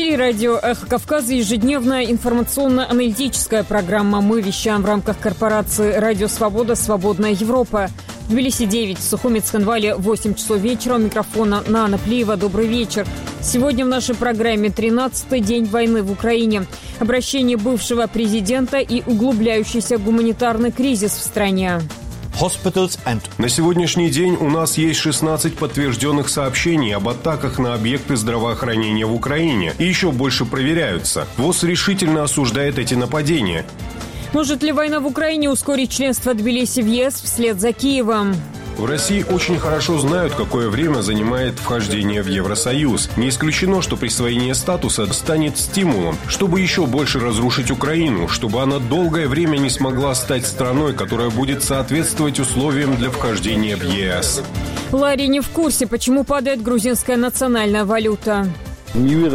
эфире радио «Эхо Кавказа» ежедневная информационно-аналитическая программа. Мы вещаем в рамках корпорации «Радио Свобода. Свободная Европа». В Тбилиси 9, в Сухуми Цхинвале 8 часов вечера. У микрофона Нана Плиева. Добрый вечер. Сегодня в нашей программе 13-й день войны в Украине. Обращение бывшего президента и углубляющийся гуманитарный кризис в стране. На сегодняшний день у нас есть 16 подтвержденных сообщений об атаках на объекты здравоохранения в Украине. И еще больше проверяются. ВОЗ решительно осуждает эти нападения. Может ли война в Украине ускорить членство Тбилиси в ЕС вслед за Киевом? В России очень хорошо знают, какое время занимает вхождение в Евросоюз. Не исключено, что присвоение статуса станет стимулом, чтобы еще больше разрушить Украину, чтобы она долгое время не смогла стать страной, которая будет соответствовать условиям для вхождения в ЕС. Ларри не в курсе, почему падает грузинская национальная валюта. Мы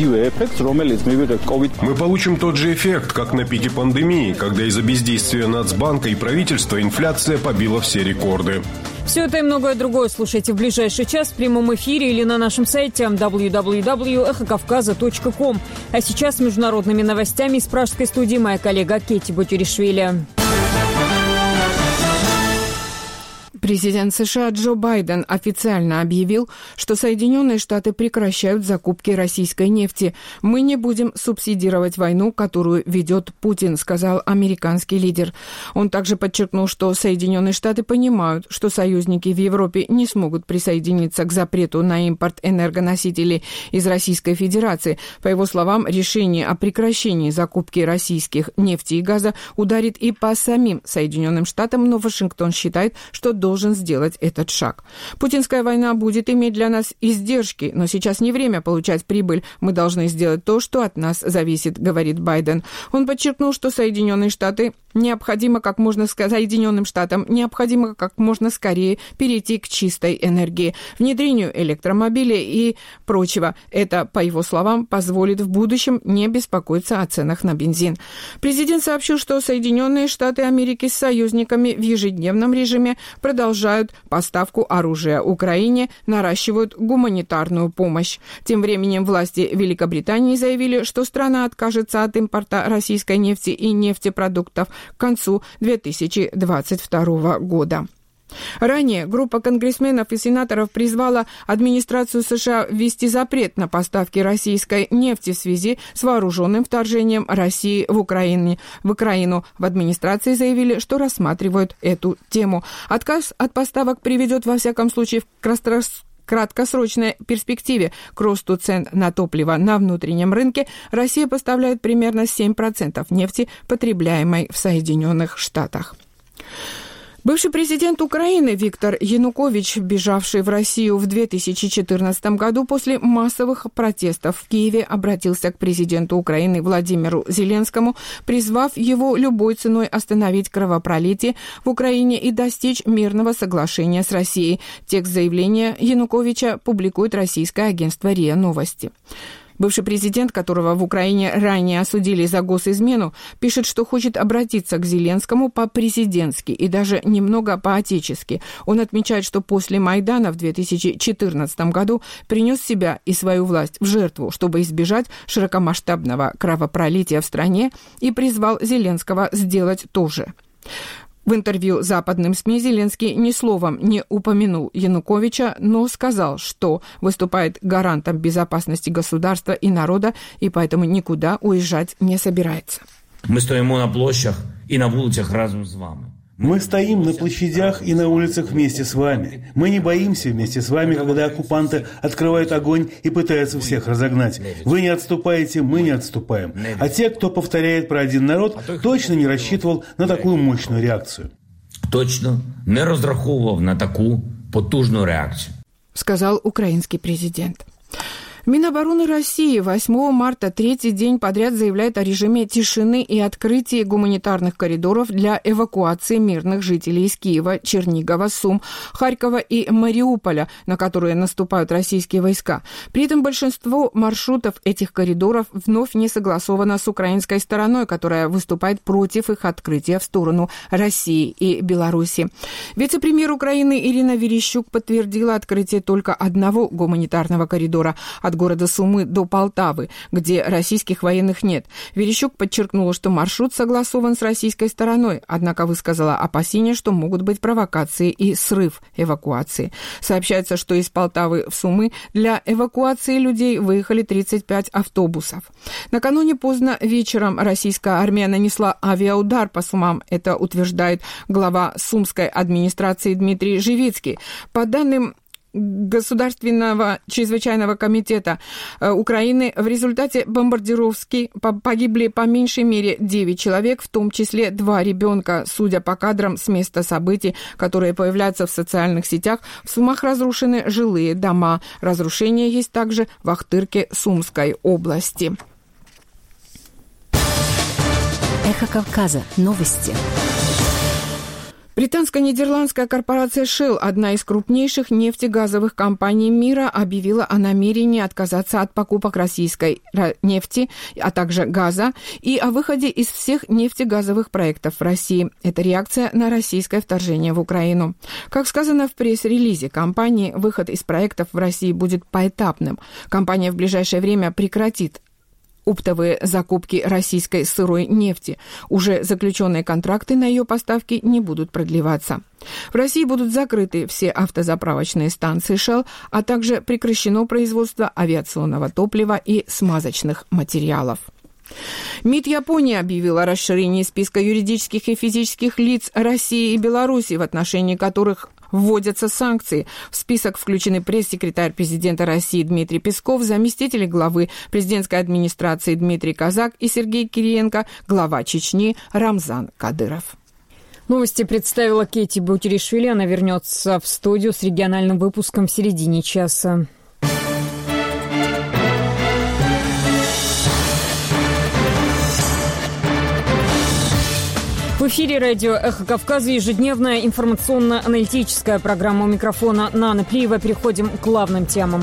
получим тот же эффект, как на пике пандемии, когда из-за бездействия Нацбанка и правительства инфляция побила все рекорды. Все это и многое другое слушайте в ближайший час в прямом эфире или на нашем сайте www.эхокавказа.ком. А сейчас с международными новостями из пражской студии моя коллега Кетти Бутюришвили. Президент США Джо Байден официально объявил, что Соединенные Штаты прекращают закупки российской нефти. «Мы не будем субсидировать войну, которую ведет Путин», сказал американский лидер. Он также подчеркнул, что Соединенные Штаты понимают, что союзники в Европе не смогут присоединиться к запрету на импорт энергоносителей из Российской Федерации. По его словам, решение о прекращении закупки российских нефти и газа ударит и по самим Соединенным Штатам, но Вашингтон считает, что должен сделать этот шаг. Путинская война будет иметь для нас издержки, но сейчас не время получать прибыль. Мы должны сделать то, что от нас зависит, говорит Байден. Он подчеркнул, что Соединенным Штатам необходимо как можно скорее перейти к чистой энергии, внедрению электромобилей и прочего. Это, по его словам, позволит в будущем не беспокоиться о ценах на бензин. Президент сообщил, что Соединенные Штаты Америки с союзниками в ежедневном режиме продолжают поставку оружия Украине, наращивают гуманитарную помощь. Тем временем власти Великобритании заявили, что страна откажется от импорта российской нефти и нефтепродуктов к концу 2022 года. Ранее группа конгрессменов и сенаторов призвала администрацию США ввести запрет на поставки российской нефти в связи с вооруженным вторжением России в Украину. В администрации заявили, что рассматривают эту тему. Отказ от поставок приведет, во всяком случае, в краткосрочной перспективе к росту цен на топливо на внутреннем рынке. Россия поставляет примерно 7% нефти, потребляемой в Соединенных Штатах. Бывший президент Украины Виктор Янукович, бежавший в Россию в 2014 году после массовых протестов в Киеве, обратился к президенту Украины Владимиру Зеленскому, призвав его любой ценой остановить кровопролитие в Украине и достичь мирного соглашения с Россией. Текст заявления Януковича публикует российское агентство РИА Новости. Бывший президент, которого в Украине ранее осудили за госизмену, пишет, что хочет обратиться к Зеленскому по-президентски и даже немного по-отечески. Он отмечает, что после Майдана в 2014 году принес себя и свою власть в жертву, чтобы избежать широкомасштабного кровопролития в стране, и призвал Зеленского сделать то же. В интервью западным СМИ Зеленский ни словом не упомянул Януковича, но сказал, что выступает гарантом безопасности государства и народа, и поэтому никуда уезжать не собирается. Мы стоим на площадях и на улицах разом с вами. Мы стоим на площадях и на улицах вместе с вами. Мы не боимся вместе с вами, когда оккупанты открывают огонь и пытаются всех разогнать. Вы не отступаете, мы не отступаем. А те, кто повторяет про один народ, точно не рассчитывал на такую мощную реакцию. Точно не розраховував на таку потужну реакцію, сказал украинский президент. Минобороны России 8 марта третий день подряд заявляет о режиме тишины и открытии гуманитарных коридоров для эвакуации мирных жителей из Киева, Чернигова, Сум, Харькова и Мариуполя, на которые наступают российские войска. При этом большинство маршрутов этих коридоров вновь не согласовано с украинской стороной, которая выступает против их открытия в сторону России и Беларуси. Вице-премьер Украины Ирина Верещук подтвердила открытие только одного гуманитарного коридора от города Сумы до Полтавы, где российских военных нет. Верещук подчеркнула, что маршрут согласован с российской стороной, однако высказала опасения, что могут быть провокации и срыв эвакуации. Сообщается, что из Полтавы в Сумы для эвакуации людей выехали 35 автобусов. Накануне поздно вечером российская армия нанесла авиаудар по Сумам. Это утверждает глава Сумской администрации Дмитрий Живицкий. По данным Государственного чрезвычайного комитета Украины, в результате бомбардировки погибли по меньшей мере 9 человек, в том числе 2 ребенка. Судя по кадрам с места событий, которые появляются в социальных сетях, в Сумах разрушены жилые дома. Разрушения есть также в Ахтырке Сумской области. Эхо Кавказа. Новости. Британско-нидерландская корпорация Shell, одна из крупнейших нефтегазовых компаний мира, объявила о намерении отказаться от покупок российской нефти, а также газа, и о выходе из всех нефтегазовых проектов в России. Это реакция на российское вторжение в Украину. Как сказано в пресс-релизе компании, выход из проектов в России будет поэтапным. Компания в ближайшее время прекратит оптовые закупки российской сырой нефти. Уже заключенные контракты на ее поставки не будут продлеваться. В России будут закрыты все автозаправочные станции Shell, а также прекращено производство авиационного топлива и смазочных материалов. МИД Японии объявил о расширении списка юридических и физических лиц России и Беларуси, в отношении которых вводятся санкции. В список включены пресс-секретарь президента России Дмитрий Песков, заместители главы президентской администрации Дмитрий Казак и Сергей Кириенко, глава Чечни Рамзан Кадыров. Новости представила Кэти Бутеришвили. Она вернется в студию с региональным выпуском в середине часа. В эфире радио «Эхо Кавказа», ежедневная информационно-аналитическая программа. У микрофона Нана Плиева. Переходим к главным темам.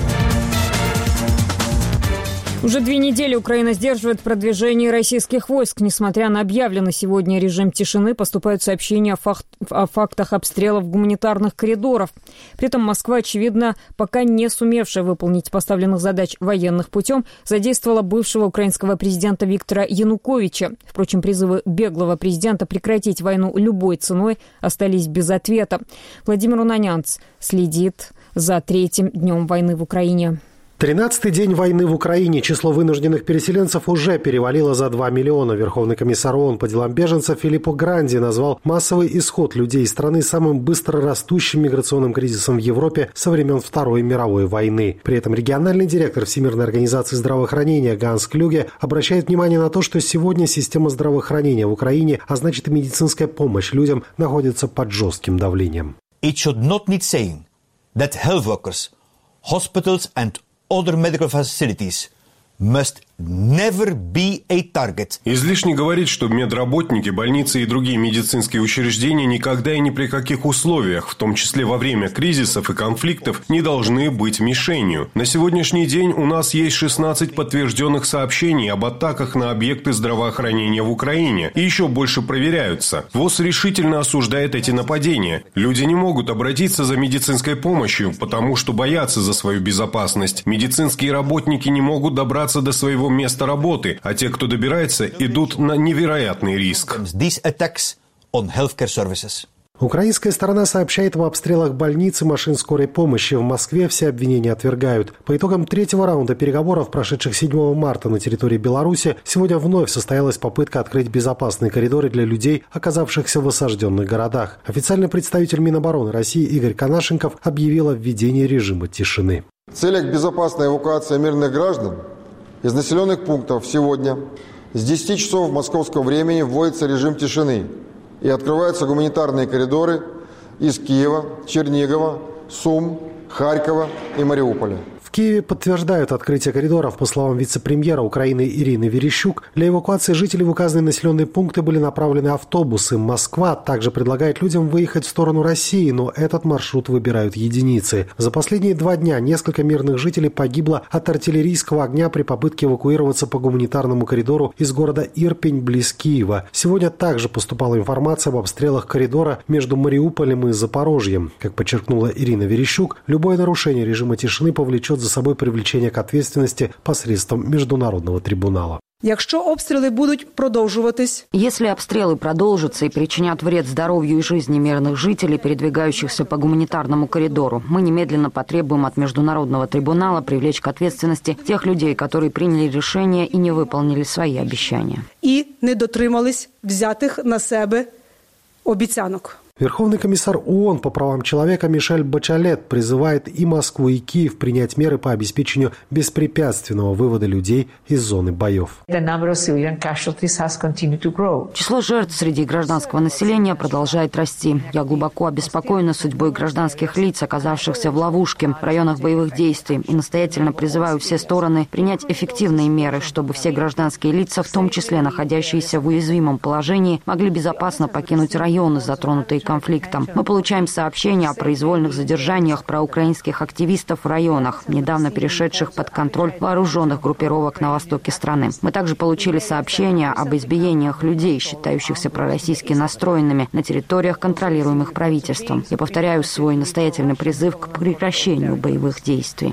Уже 2 недели Украина сдерживает продвижение российских войск. Несмотря на объявленный сегодня режим тишины, поступают сообщения о фактах обстрелов гуманитарных коридоров. При этом Москва, очевидно, пока не сумевшая выполнить поставленных задач военных путем, задействовала бывшего украинского президента Виктора Януковича. Впрочем, призывы беглого президента прекратить войну любой ценой остались без ответа. Владимир Унанянц следит за 3-м днем войны в Украине. 13-й день войны в Украине. Число вынужденных переселенцев уже перевалило за 2 миллиона. Верховный комиссар ООН по делам беженцев Филиппо Гранди назвал массовый исход людей из страны самым быстро растущим миграционным кризисом в Европе со времен Второй мировой войны. При этом региональный директор Всемирной организации здравоохранения Ганс Клюге обращает внимание на то, что сегодня система здравоохранения в Украине, а значит и медицинская помощь людям, находится под жестким давлением. It should not need saying that health workers, hospitals and other medical facilities must never be a target. Излишне говорить, что медработники, больницы и другие медицинские учреждения никогда и ни при каких условиях, в том числе во время кризисов и конфликтов, не должны быть мишенью. На сегодняшний день у нас есть 16 подтвержденных сообщений об атаках на объекты здравоохранения в Украине, и еще больше проверяются. ВОЗ решительно осуждает эти нападения. Люди не могут обратиться за медицинской помощью, потому что боятся за свою безопасность. Медицинские работники не могут добраться до своего места работы, а те, кто добирается, идут на невероятный риск. Украинская сторона сообщает об обстрелах больниц и машин скорой помощи. В Москве все обвинения отвергают. По итогам 3-го раунда переговоров, прошедших 7 марта на территории Беларуси, сегодня вновь состоялась попытка открыть безопасные коридоры для людей, оказавшихся в осажденных городах. Официальный представитель Минобороны России Игорь Конашенков объявил о введении режима тишины. В целях безопасной эвакуации мирных граждан из населенных пунктов сегодня с 10 часов московского времени вводится режим тишины и открываются гуманитарные коридоры из Киева, Чернигова, Сум, Харькова и Мариуполя. В Киеве подтверждают открытие коридоров. По словам вице-премьера Украины Ирины Верещук, для эвакуации жителей в указанные населенные пункты были направлены автобусы. Москва также предлагает людям выехать в сторону России, но этот маршрут выбирают единицы. За последние 2 дня несколько мирных жителей погибло от артиллерийского огня при попытке эвакуироваться по гуманитарному коридору из города Ирпень близ Киева. Сегодня также поступала информация об обстрелах коридора между Мариуполем и Запорожьем. Как подчеркнула Ирина Верещук, любое нарушение режима тишины повлечет повлечет за собой привлечение к ответственности посредством Международного трибунала. Если обстрелы продолжатся и причинят вред здоровью и жизни мирных жителей, передвигающихся по гуманитарному коридору, мы немедленно потребуем от Международного трибунала привлечь к ответственности тех людей, которые приняли решение и не выполнили свои обещания. И не дотримались взятых на себе обіцянок. Верховный комиссар ООН по правам человека Мишель Бачелет призывает и Москву, и Киев принять меры по обеспечению беспрепятственного вывода людей из зоны боев. Число жертв среди гражданского населения продолжает расти. Я глубоко обеспокоена судьбой гражданских лиц, оказавшихся в ловушке в районах боевых действий, и настоятельно призываю все стороны принять эффективные меры, чтобы все гражданские лица, в том числе находящиеся в уязвимом положении, могли безопасно покинуть районы, затронутые конфликтом. Мы получаем сообщения о произвольных задержаниях проукраинских активистов в районах, недавно перешедших под контроль вооруженных группировок на востоке страны. Мы также получили сообщения об избиениях людей, считающихся пророссийски настроенными на территориях, контролируемых правительством. Я повторяю свой настоятельный призыв к прекращению боевых действий.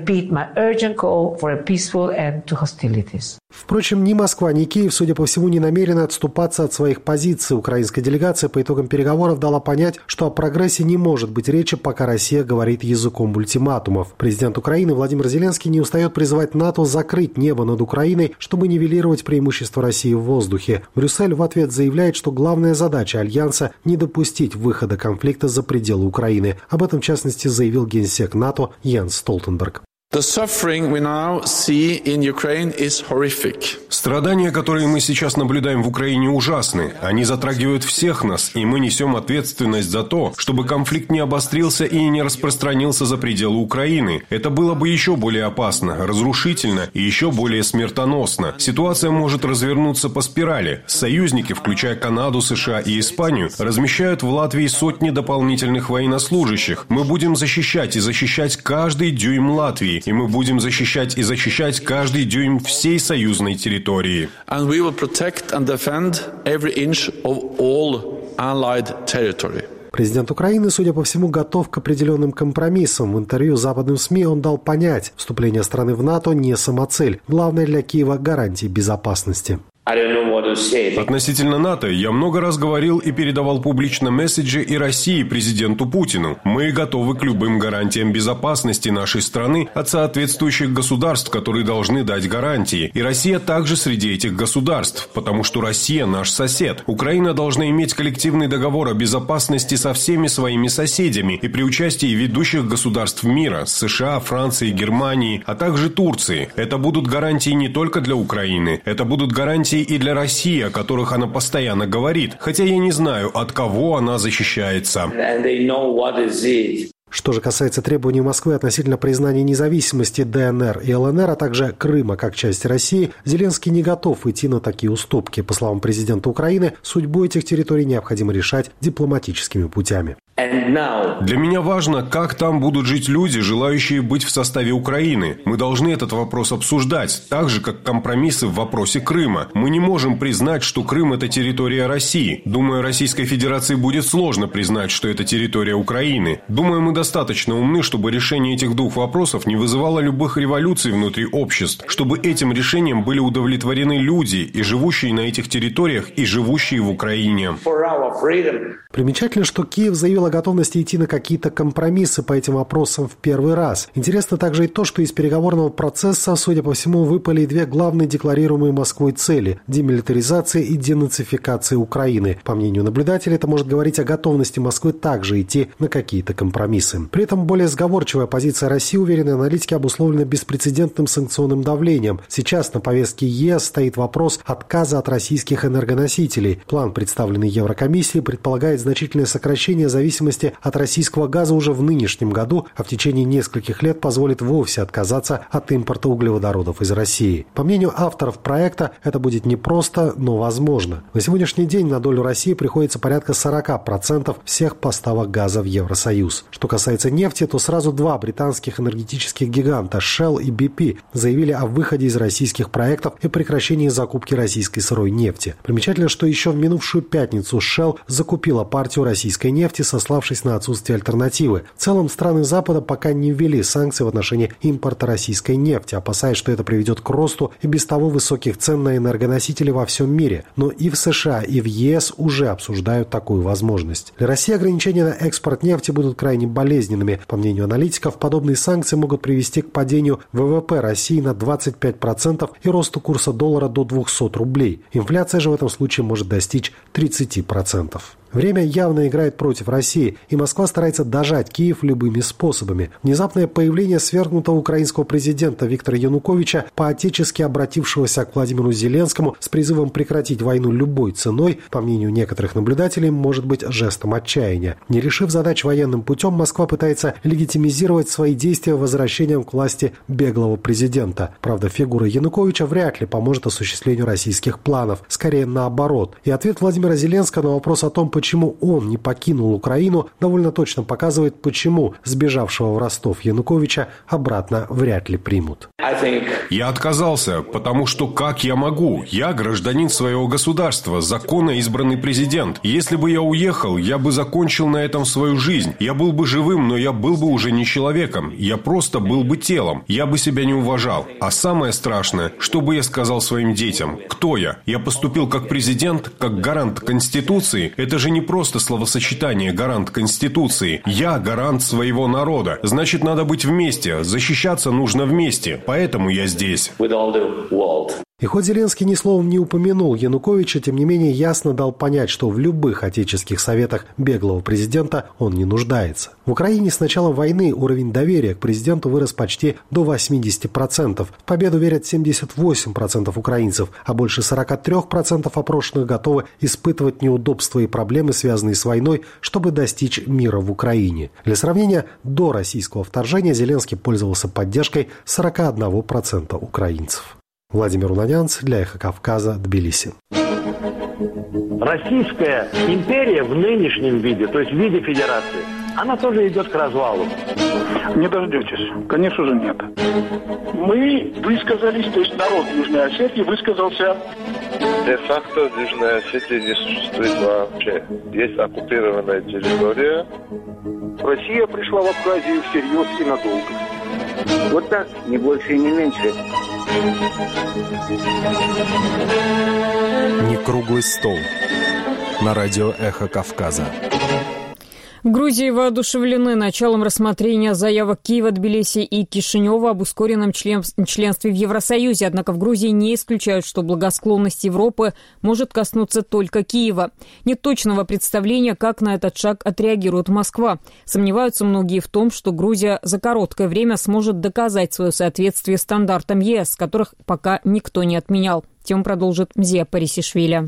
Впрочем, ни Москва, ни Киев, судя по всему, не намерены отступаться от своих позиций. Украинская делегация по итогам переговоров дала понять, что о прогрессе не может быть речи, пока Россия говорит языком ультиматумов. Президент Украины Владимир Зеленский не устает призывать НАТО закрыть небо над Украиной, чтобы нивелировать преимущество России в воздухе. Брюссель в ответ заявляет, что главная задача Альянса – не допустить выхода конфликта за пределы Украины. Об этом, в частности, заявил генсек НАТО Йенс Столтенберг. Страдания, которые мы сейчас наблюдаем в Украине, ужасны. Они затрагивают всех нас, и мы несем ответственность за то, чтобы конфликт не обострился и не распространился за пределы Украины. Это было бы еще более опасно, разрушительно и еще более смертоносно. Ситуация может развернуться по спирали. Союзники, включая Канаду, США и Испанию, размещают в Латвии сотни дополнительных военнослужащих. Мы будем защищать и защищать каждый дюйм Латвии. И мы будем защищать и защищать каждый дюйм всей союзной территории. Президент Украины, судя по всему, готов к определенным компромиссам. В интервью западным СМИ он дал понять, вступление страны в НАТО не самоцель. Главное для Киева – гарантии безопасности. Относительно НАТО я много раз говорил и передавал публично месседжи и России президенту Путину. Мы готовы к любым гарантиям безопасности нашей страны от соответствующих государств, которые должны дать гарантии. И Россия также среди этих государств, потому что Россия наш сосед. Украина должна иметь коллективный договор о безопасности со всеми своими соседями и при участии ведущих государств мира – США, Франции, Германии, а также Турции. Это будут гарантии не только для Украины, это будут гарантии и для России, о которых она постоянно говорит, хотя я не знаю, от кого она защищается. Что же касается требований Москвы относительно признания независимости ДНР и ЛНР, а также Крыма как части России, Зеленский не готов идти на такие уступки. По словам президента Украины, судьбу этих территорий необходимо решать дипломатическими путями. Для меня важно, как там будут жить люди, желающие быть в составе Украины. Мы должны этот вопрос обсуждать, так же, как компромиссы в вопросе Крыма. Мы не можем признать, что Крым – это территория России. Думаю, Российской Федерации будет сложно признать, что это территория Украины. Думаю, мы достаточно умны, чтобы решение этих двух вопросов не вызывало любых революций внутри обществ, чтобы этим решением были удовлетворены люди, и живущие на этих территориях, и живущие в Украине. Примечательно, что Киев заявил о готовности идти на какие-то компромиссы по этим вопросам в первый раз. Интересно также и то, что из переговорного процесса, судя по всему, выпали две главные декларируемые Москвой цели – демилитаризация и денацификация Украины. По мнению наблюдателей, это может говорить о готовности Москвы также идти на какие-то компромиссы. При этом более сговорчивая позиция России, уверены аналитики, обусловлена беспрецедентным санкционным давлением. Сейчас на повестке ЕС стоит вопрос отказа от российских энергоносителей. План, представленный Еврокомиссией, предполагает значительное сокращение зависимости от российского газа уже в нынешнем году, а в течение нескольких лет позволит вовсе отказаться от импорта углеводородов из России. По мнению авторов проекта, это будет непросто, но возможно. На сегодняшний день на долю России приходится порядка 40% всех поставок газа в Евросоюз. Что касается нефти, то сразу два британских энергетических гиганта Shell и BP заявили о выходе из российских проектов и прекращении закупки российской сырой нефти. Примечательно, что еще в минувшую пятницу Shell закупила партию российской нефти со сославшись на отсутствие альтернативы. В целом, страны Запада пока не ввели санкции в отношении импорта российской нефти, опасаясь, что это приведет к росту и без того высоких цен на энергоносители во всем мире. Но и в США, и в ЕС уже обсуждают такую возможность. Для России ограничения на экспорт нефти будут крайне болезненными. По мнению аналитиков, подобные санкции могут привести к падению ВВП России на 25% и росту курса доллара до 200 рублей. Инфляция же в этом случае может достичь 30%. Время явно играет против России, и Москва старается дожать Киев любыми способами. Внезапное появление свергнутого украинского президента Виктора Януковича, по-отечески обратившегося к Владимиру Зеленскому с призывом прекратить войну любой ценой, по мнению некоторых наблюдателей, может быть жестом отчаяния. Не решив задач военным путем, Москва пытается легитимизировать свои действия возвращением к власти беглого президента. Правда, фигура Януковича вряд ли поможет осуществлению российских планов, скорее наоборот. И ответ Владимира Зеленского на вопрос о том, почему он не покинул Украину, довольно точно показывает, почему сбежавшего в Ростов Януковича обратно вряд ли примут. Я отказался, потому что как я могу? Я гражданин своего государства, законно избранный президент. Если бы я уехал, я бы закончил на этом свою жизнь. Я был бы живым, но я был бы уже не человеком. Я просто был бы телом. Я бы себя не уважал. А самое страшное, что бы я сказал своим детям? Кто я? Я поступил как президент, как гарант Конституции. Это же не просто словосочетание «гарант Конституции». Я гарант своего народа. Значит, надо быть вместе. Защищаться нужно вместе. Поэтому я здесь. И хоть Зеленский ни словом не упомянул Януковича, тем не менее ясно дал понять, что в любых отеческих советах беглого президента он не нуждается. В Украине с начала войны уровень доверия к президенту вырос почти до 80%. В победу верят 78% украинцев, а больше 43% опрошенных готовы испытывать неудобства и проблемы, связанные с войной, чтобы достичь мира в Украине. Для сравнения, до российского вторжения Зеленский пользовался поддержкой 41% украинцев. Владимир Унанянц для «Эхо Кавказа», Тбилиси. Российская империя в нынешнем виде, то есть в виде федерации, она тоже идет к развалу. Не дождетесь. Конечно же, нет. Мы высказались, то есть народ Южной Осетии высказался. Де-факто Южная Осетия не существует вообще. Есть оккупированная территория. Россия пришла в Абхазию всерьез и надолго. Вот так, не больше и не меньше. Не круглый стол. На радио «Эхо Кавказа». В Грузии воодушевлены началом рассмотрения заявок Киева, Тбилиси и Кишинева об ускоренном членстве в Евросоюзе. Однако в Грузии не исключают, что благосклонность Европы может коснуться только Киева. Нет точного представления, как на этот шаг отреагирует Москва. Сомневаются многие в том, что Грузия за короткое время сможет доказать свое соответствие стандартам ЕС, которых пока никто не отменял. Тему продолжит Мзия Парисишвили.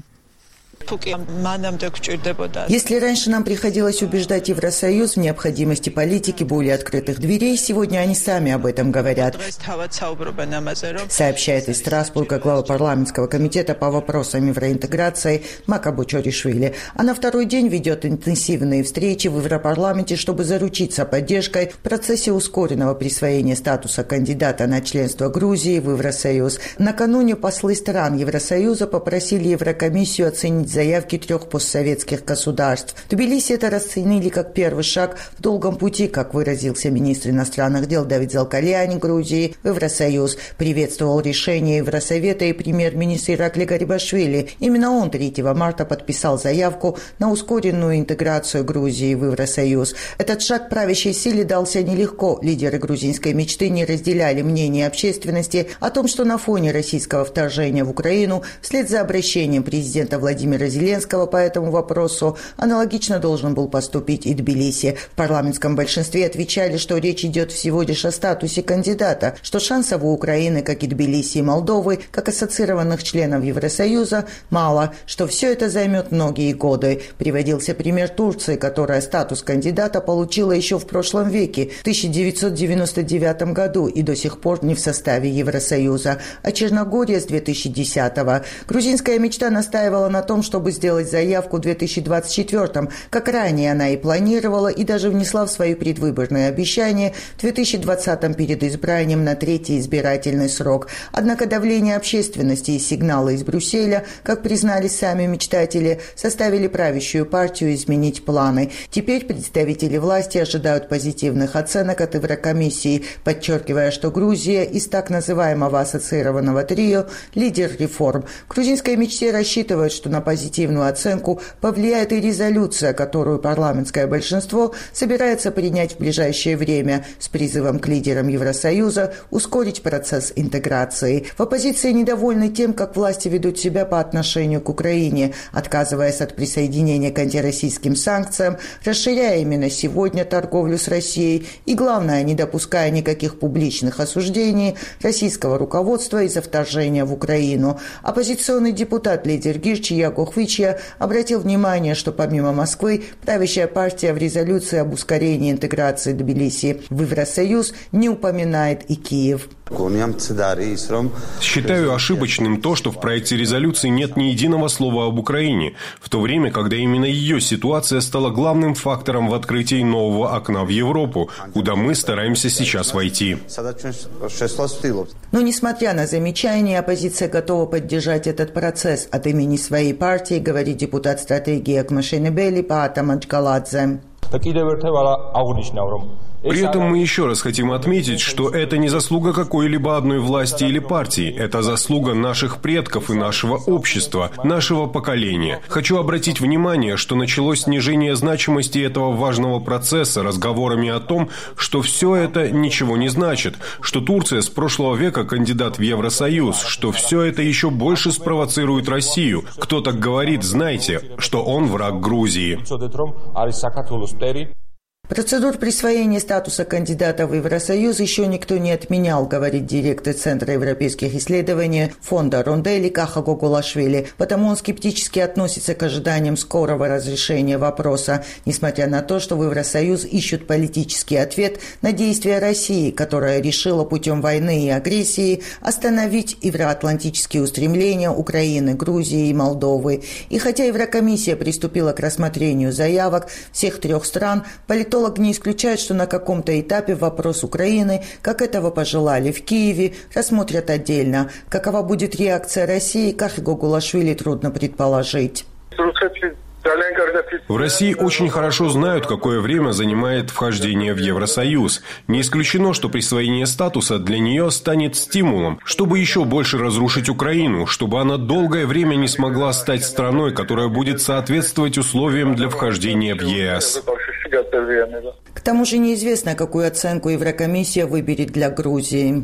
Если раньше нам приходилось убеждать Евросоюз в необходимости политики более открытых дверей, сегодня они сами об этом говорят, сообщает из Страсбурга глава парламентского комитета по вопросам евроинтеграции Макабу Чоришвили. А на второй день ведет интенсивные встречи в Европарламенте, чтобы заручиться поддержкой в процессе ускоренного присвоения статуса кандидата на членство Грузии в Евросоюз. Накануне послы стран Евросоюза попросили Еврокомиссию оценить заявки 3 постсоветских государств. В Тбилиси это расценили как первый шаг в долгом пути, как выразился министр иностранных дел Давид Залкаляни Грузии. В Евросоюз приветствовал решение Евросовета и премьер-министр Иракли Гарибашвили. Именно он 3 марта подписал заявку на ускоренную интеграцию Грузии в Евросоюз. Этот шаг правящей силе дался нелегко. Лидеры грузинской мечты не разделяли мнение общественности о том, что на фоне российского вторжения в Украину вслед за обращением президента Владимира Зеленского по этому вопросу аналогично должен был поступить и Тбилиси. В парламентском большинстве отвечали, что речь идет всего лишь о статусе кандидата, что шансов у Украины, как и Тбилиси и Молдовы, как ассоциированных членов Евросоюза, мало, что все это займет многие годы. Приводился пример Турции, которая статус кандидата получила еще в прошлом веке, в 1999 году, и до сих пор не в составе Евросоюза, а Черногория с 2010-го. Грузинская мечта настаивала на том, чтобы сделать заявку в 2024-м, как ранее она и планировала, и даже внесла в свои предвыборные обещания в 2020-м перед избранием на третий избирательный срок. Однако давление общественности и сигналы из Брюсселя, как признались сами мечтатели, заставили правящую партию изменить планы. Теперь представители власти ожидают позитивных оценок от Еврокомиссии, подчеркивая, что Грузия из так называемого ассоциированного трио – лидер реформ. В грузинской мечте рассчитывают, что на позитивную оценку повлияет и резолюция, которую парламентское большинство собирается принять в ближайшее время с призывом к лидерам Евросоюза ускорить процесс интеграции. В оппозиции недовольны тем, как власти ведут себя по отношению к Украине, отказываясь от присоединения к антироссийским санкциям, расширяя именно сегодня торговлю с Россией и, главное, не допуская никаких публичных осуждений российского руководства из-за вторжения в Украину. Оппозиционный депутат, лидер Гирчи Ягохвичья, обратил внимание, что помимо Москвы, правящая партия в резолюции об ускорении интеграции Тбилиси в Евросоюз не упоминает и Киев. Считаю ошибочным то, что в проекте резолюции нет ни единого слова об Украине, в то время, когда именно ее ситуация стала главным фактором в открытии нового окна в Европу, куда мы стараемся сейчас войти. Но, несмотря на замечания, оппозиция готова поддержать этот процесс. От имени своей партии говорит депутат стратегии Акмашенебели Паата Маджгаладзе. При этом мы еще раз хотим отметить, что это не заслуга какой-либо одной власти или партии. Это заслуга наших предков и нашего общества, нашего поколения. Хочу обратить внимание, что началось снижение значимости этого важного процесса разговорами о том, что все это ничего не значит, что Турция с прошлого века кандидат в Евросоюз, что все это еще больше спровоцирует Россию. Кто так говорит, знайте, что он враг Грузии. Процедур присвоения статуса кандидата в Евросоюз еще никто не отменял, говорит директор Центра европейских исследований фонда Рондели Каха Гогулашвили. Потому он скептически относится к ожиданиям скорого разрешения вопроса, несмотря на то, что в Евросоюз ищут политический ответ на действия России, которая решила путем войны и агрессии остановить евроатлантические устремления Украины, Грузии и Молдовы. И хотя Еврокомиссия приступила к рассмотрению заявок всех трех стран, политологи не исключают, что на каком-то этапе вопрос Украины, как этого пожелали в Киеве, рассмотрят отдельно. Какова будет реакция России, Кахи Гогулашвили трудно предположить. В России очень хорошо знают, какое время занимает вхождение в Евросоюз. Не исключено, что присвоение статуса для нее станет стимулом, чтобы еще больше разрушить Украину, чтобы она долгое время не смогла стать страной, которая будет соответствовать условиям для вхождения в ЕС. К тому же неизвестно, какую оценку Еврокомиссия выберет для Грузии.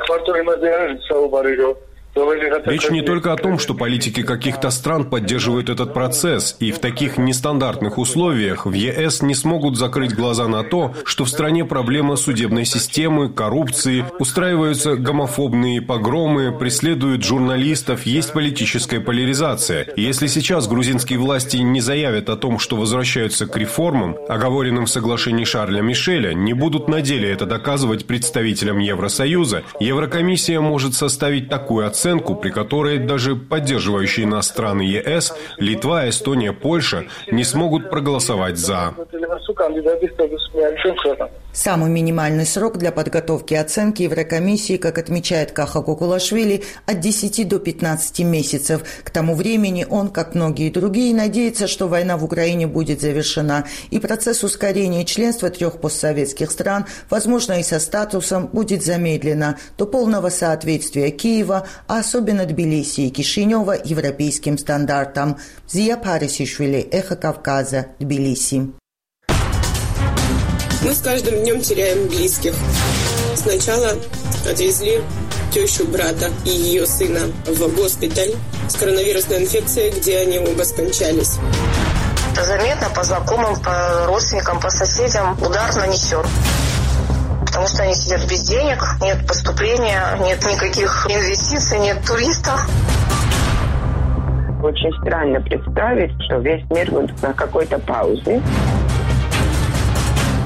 Речь не только о том, что политики каких-то стран поддерживают этот процесс, и в таких нестандартных условиях в ЕС не смогут закрыть глаза на то, что в стране проблема судебной системы, коррупции, устраиваются гомофобные погромы, преследуют журналистов, есть политическая поляризация. И если сейчас грузинские власти не заявят о том, что возвращаются к реформам, оговоренным в соглашении Шарля Мишеля, не будут на деле это доказывать представителям Евросоюза, Еврокомиссия может составить такую оценку, при которой даже поддерживающие нас страны ЕС, Литва, Эстония, Польша не смогут проголосовать «за». Самый минимальный срок для подготовки оценки Еврокомиссии, как отмечает Каха Гогулашвили, от 10 до 15 месяцев. К тому времени он, как многие другие, надеется, что война в Украине будет завершена, и процесс ускорения членства трех постсоветских стран, возможно, и со статусом, будет замедлено до полного соответствия Киева, а особенно Тбилиси и Кишинева, европейским стандартам. Зия Парисишвили, Эхо Кавказа, Тбилиси. Мы с каждым днем теряем близких. Сначала отвезли тещу брата и ее сына в госпиталь с коронавирусной инфекцией, где они оба скончались. Это заметно по знакомым, по родственникам, по соседям удар нанесен. Потому что они сидят без денег, нет поступления, нет никаких инвестиций, нет туристов. Очень странно представить, что весь мир будет на какой-то паузе.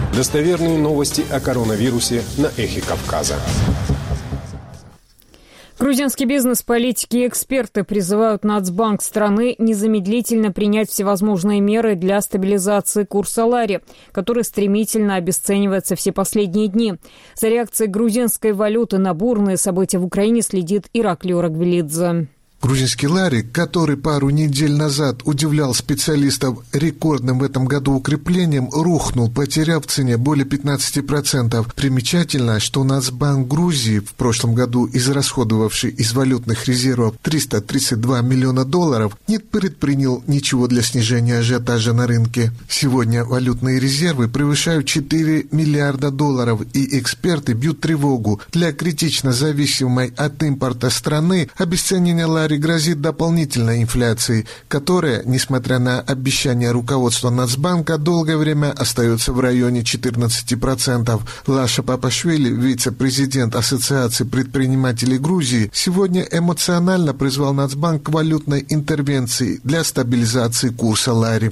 Достоверные новости о коронавирусе на Эхе Кавказа. Грузинский бизнес, политики и эксперты призывают Нацбанк страны незамедлительно принять всевозможные меры для стабилизации курса лари, который стремительно обесценивается все последние дни. За реакцией грузинской валюты на бурные события в Украине следит Иракли Орагвелидзе. Грузинский лари, который пару недель назад удивлял специалистов рекордным в этом году укреплением, рухнул, потеряв в цене более 15%. Примечательно, что Нацбанк Грузии, в прошлом году израсходовавший из валютных резервов $332 миллиона, не предпринял ничего для снижения ажиотажа на рынке. Сегодня валютные резервы превышают $4 миллиарда, и эксперты бьют тревогу. Для критично зависимой от импорта страны обесценение лари грозит дополнительной инфляцией, которая, несмотря на обещания руководства Нацбанка, долгое время остается в районе 14%. Лаша Папашвили, вице-президент Ассоциации предпринимателей Грузии, сегодня эмоционально призвал Нацбанк к валютной интервенции для стабилизации курса лари.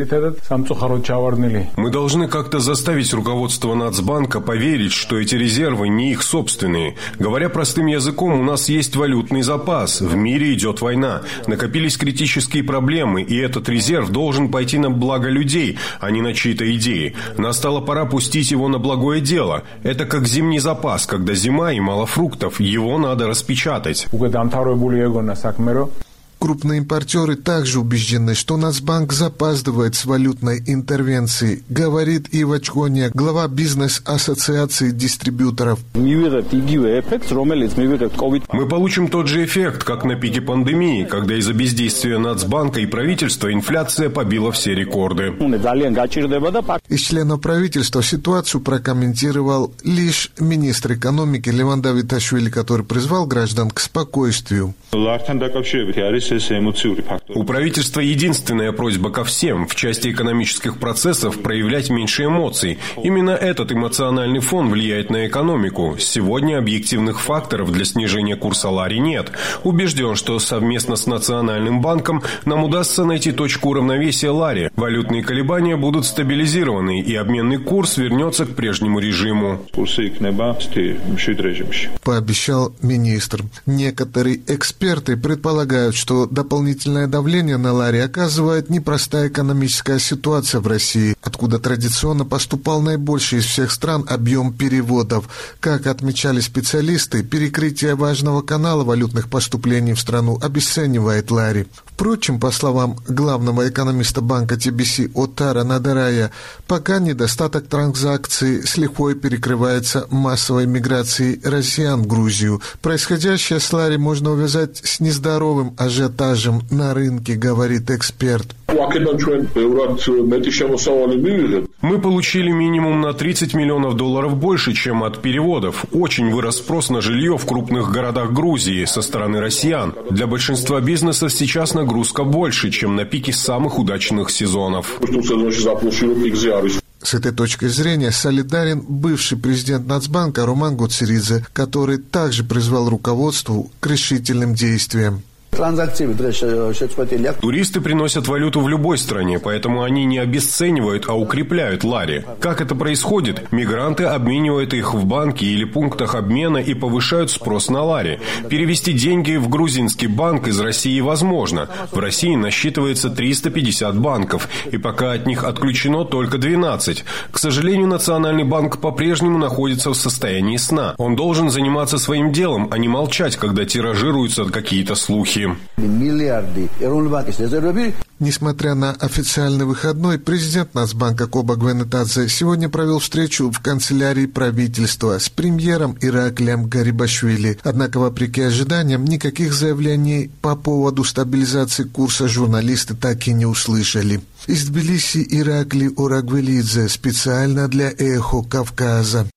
Мы должны как-то заставить руководство Нацбанка поверить, что эти резервы не их собственные. Говоря простым языком, у нас есть валютный запас. В мире идет война. Накопились критические проблемы, и этот резерв должен пойти на благо людей, а не на чьи-то идеи. Настала пора пустить его на благое дело. Это как зимний запас. Когда зима и мало фруктов, его надо распечатать. Крупные импортеры также убеждены, что Нацбанк запаздывает с валютной интервенцией, говорит Ива Чгония, глава бизнес-ассоциации дистрибьюторов. Мы получим тот же эффект, как на пике пандемии, когда из-за бездействия Нацбанка и правительства инфляция побила все рекорды. Из членов правительства ситуацию прокомментировал лишь министр экономики Леван Давиташвили, который призвал граждан к спокойствию. У правительства единственная просьба ко всем в части экономических процессов проявлять меньше эмоций. Именно этот эмоциональный фон влияет на экономику. Сегодня объективных факторов для снижения курса лари нет. Убежден, что совместно с Национальным банком нам удастся найти точку равновесия лари. Валютные колебания будут стабилизированы, и обменный курс вернется к прежнему режиму. Пообещал министр. Некоторые эксперты предполагают, что дополнительное давление на лари оказывает непростая экономическая ситуация в России, откуда традиционно поступал наибольший из всех стран объем переводов. Как отмечали специалисты, перекрытие важного канала валютных поступлений в страну обесценивает лари. Впрочем, по словам главного экономиста банка TBC Отара Надарая, пока недостаток транзакций с лихвой перекрывается массовой миграцией россиян в Грузию. Происходящее с лари можно увязать с нездоровым ажиотажем на рынке, говорит эксперт. Мы получили минимум на $30 миллионов больше, чем от переводов. Очень вырос спрос на жилье в крупных городах Грузии со стороны россиян. Для большинства бизнесов сейчас нагрузка больше, чем на пике самых удачных сезонов. С этой точки зрения солидарен бывший президент Нацбанка Роман Гоцеридзе, который также призвал руководству к решительным действиям. Туристы приносят валюту в любой стране, поэтому они не обесценивают, а укрепляют лари. Как это происходит? Мигранты обменивают их в банке или пунктах обмена и повышают спрос на лари. Перевести деньги в грузинский банк из России возможно. В России насчитывается 350 банков, и пока от них отключено только 12. К сожалению, Национальный банк по-прежнему находится в состоянии сна. Он должен заниматься своим делом, а не молчать, когда тиражируются какие-то слухи. Несмотря на официальный выходной, президент Нацбанка Коба Гвенетадзе сегодня провел встречу в канцелярии правительства с премьером Ираклием Гарибашвили. Однако, вопреки ожиданиям, никаких заявлений по поводу стабилизации курса журналисты так и не услышали. Из Тбилиси Иракли Орагвелидзе специально для «Эхо Кавказа».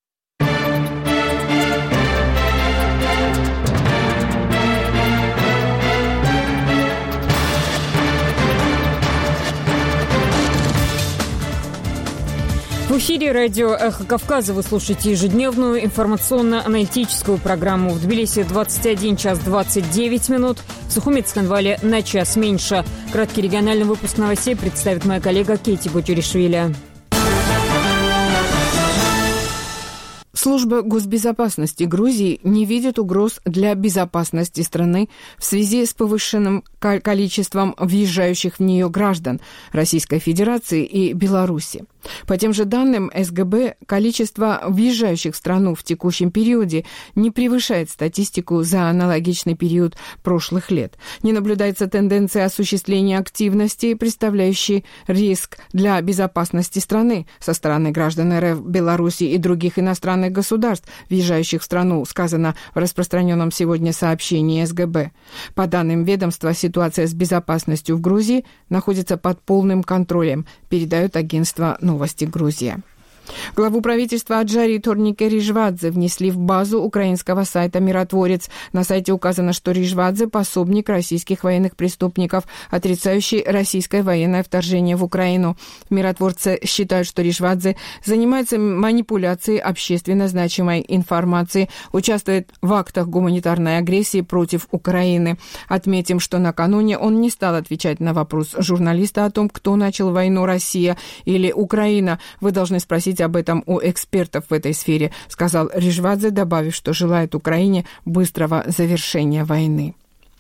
В эфире радио «Эхо Кавказа» вы слушаете ежедневную информационно-аналитическую программу. В Тбилиси 21 час 29 минут, в Сухумит-Сханвале на час меньше. Краткий региональный выпуск новостей представит моя коллега Кейти Бочуришвили. Служба госбезопасности Грузии не видит угроз для безопасности страны в связи с повышенным количеством въезжающих в нее граждан Российской Федерации и Беларуси. По тем же данным СГБ, количество въезжающих в страну в текущем периоде не превышает статистику за аналогичный период прошлых лет. Не наблюдается тенденция осуществления активности, представляющей риск для безопасности страны со стороны граждан РФ, Беларуси и других иностранных государств, въезжающих в страну, сказано в распространенном сегодня сообщении СГБ. По данным ведомства, ситуация с безопасностью в Грузии находится под полным контролем, передает агентство «Новости Грузия». Главу правительства Аджари Торнике Рижвадзе внесли в базу украинского сайта «Миротворец». На сайте указано, что Рижвадзе – пособник российских военных преступников, отрицающий российское военное вторжение в Украину. Миротворцы считают, что Рижвадзе занимается манипуляцией общественно значимой информации, участвует в актах гуманитарной агрессии против Украины. Отметим, что накануне он не стал отвечать на вопрос журналиста о том, кто начал войну, Россия или Украина. Вы должны спросить об этом у экспертов в этой сфере, сказал Рижвадзе, добавив, что желает Украине быстрого завершения войны.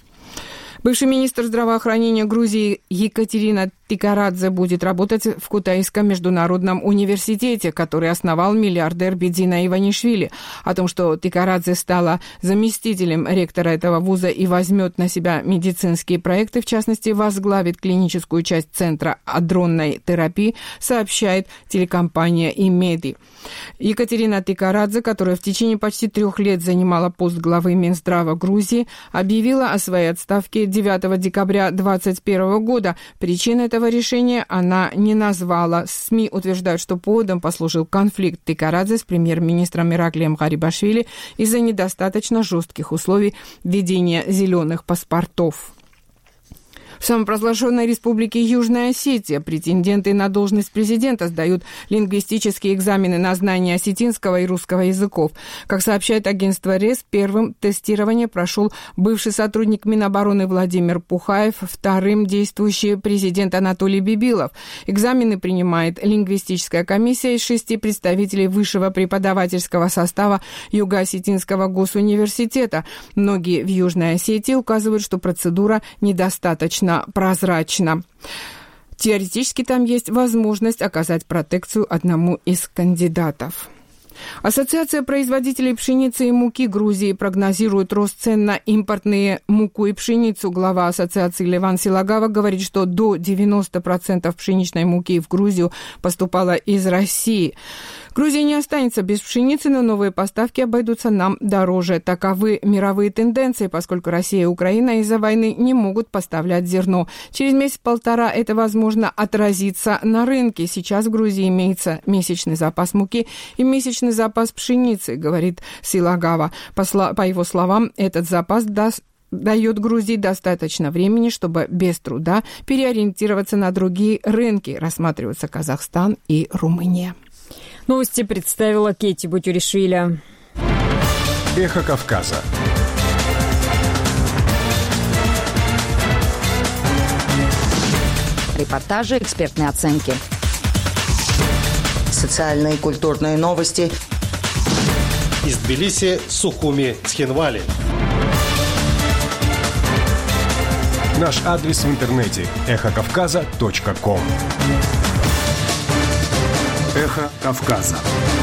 Бывший министр здравоохранения Грузии Екатерина Тикарадзе будет работать в Кутайском международном университете, который основал миллиардер Бедзина Иванишвили. О том, что Тикарадзе стала заместителем ректора этого вуза и возьмет на себя медицинские проекты, в частности, возглавит клиническую часть Центра адронной терапии, сообщает телекомпания «Имеди». Екатерина Тикарадзе, которая в течение почти 3 лет занимала пост главы Минздрава Грузии, объявила о своей отставке 9 декабря 2021 года. Причиной этого решения она не назвала. СМИ утверждают, что поводом послужил конфликт Тикарадзе с премьер-министром Ираклием Гарибашвили из-за недостаточно жестких условий введения зеленых паспортов. В самопровозглашенной республике Южная Осетия претенденты на должность президента сдают лингвистические экзамены на знание осетинского и русского языков. Как сообщает агентство РЕС, первым тестирование прошел бывший сотрудник Минобороны Владимир Пухаев, вторым действующий президент Анатолий Бибилов. Экзамены принимает лингвистическая комиссия из 6 представителей высшего преподавательского состава Юго-Осетинского госуниверситета. Многие в Южной Осетии указывают, что процедура недостаточно прозрачно. Теоретически там есть возможность оказать протекцию одному из кандидатов. Ассоциация производителей пшеницы и муки Грузии прогнозирует рост цен на импортные муку и пшеницу. Глава ассоциации Леван Силагава говорит, что до 90% пшеничной муки в Грузию поступало из России. Грузия не останется без пшеницы, но новые поставки обойдутся нам дороже. Таковы мировые тенденции, поскольку Россия и Украина из-за войны не могут поставлять зерно. Через месяц-полтора это, возможно, отразится на рынке. Сейчас в Грузии имеется месячный запас муки и месячный запас пшеницы, говорит Силагава. По его словам, этот запас дает Грузии достаточно времени, чтобы без труда переориентироваться на другие рынки. Рассматриваются Казахстан и Румыния. Новости представила Кейти Бутюришвили. Эхо Кавказа. Репортажи, экспертные оценки. Социальные и культурные новости. Из Тбилиси, Сухуми, Цхинвали. Наш адрес в интернете – эхокавказа.ком. Эхо Кавказа.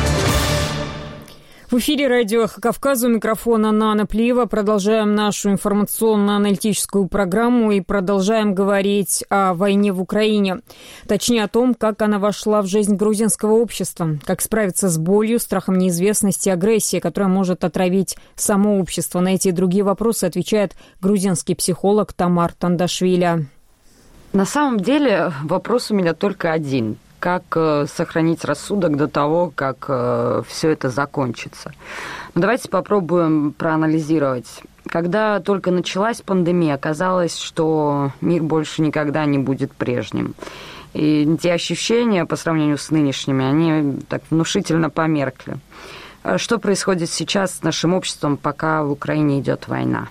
В эфире радио «Эхо Кавказа», у микрофона Нана Плиева. Продолжаем нашу информационно-аналитическую программу и продолжаем говорить о войне в Украине. Точнее, о том, как она вошла в жизнь грузинского общества, как справиться с болью, страхом неизвестности, агрессией, которая может отравить само общество. На эти и другие вопросы отвечает грузинский психолог Тамар Тандашвили. На самом деле вопрос у меня только один. Как сохранить рассудок до того, как все это закончится. Но давайте попробуем проанализировать. Когда только началась пандемия, оказалось, что мир больше никогда не будет прежним. И те ощущения по сравнению с нынешними, они так внушительно померкли. Что происходит сейчас с нашим обществом, пока в Украине идет война?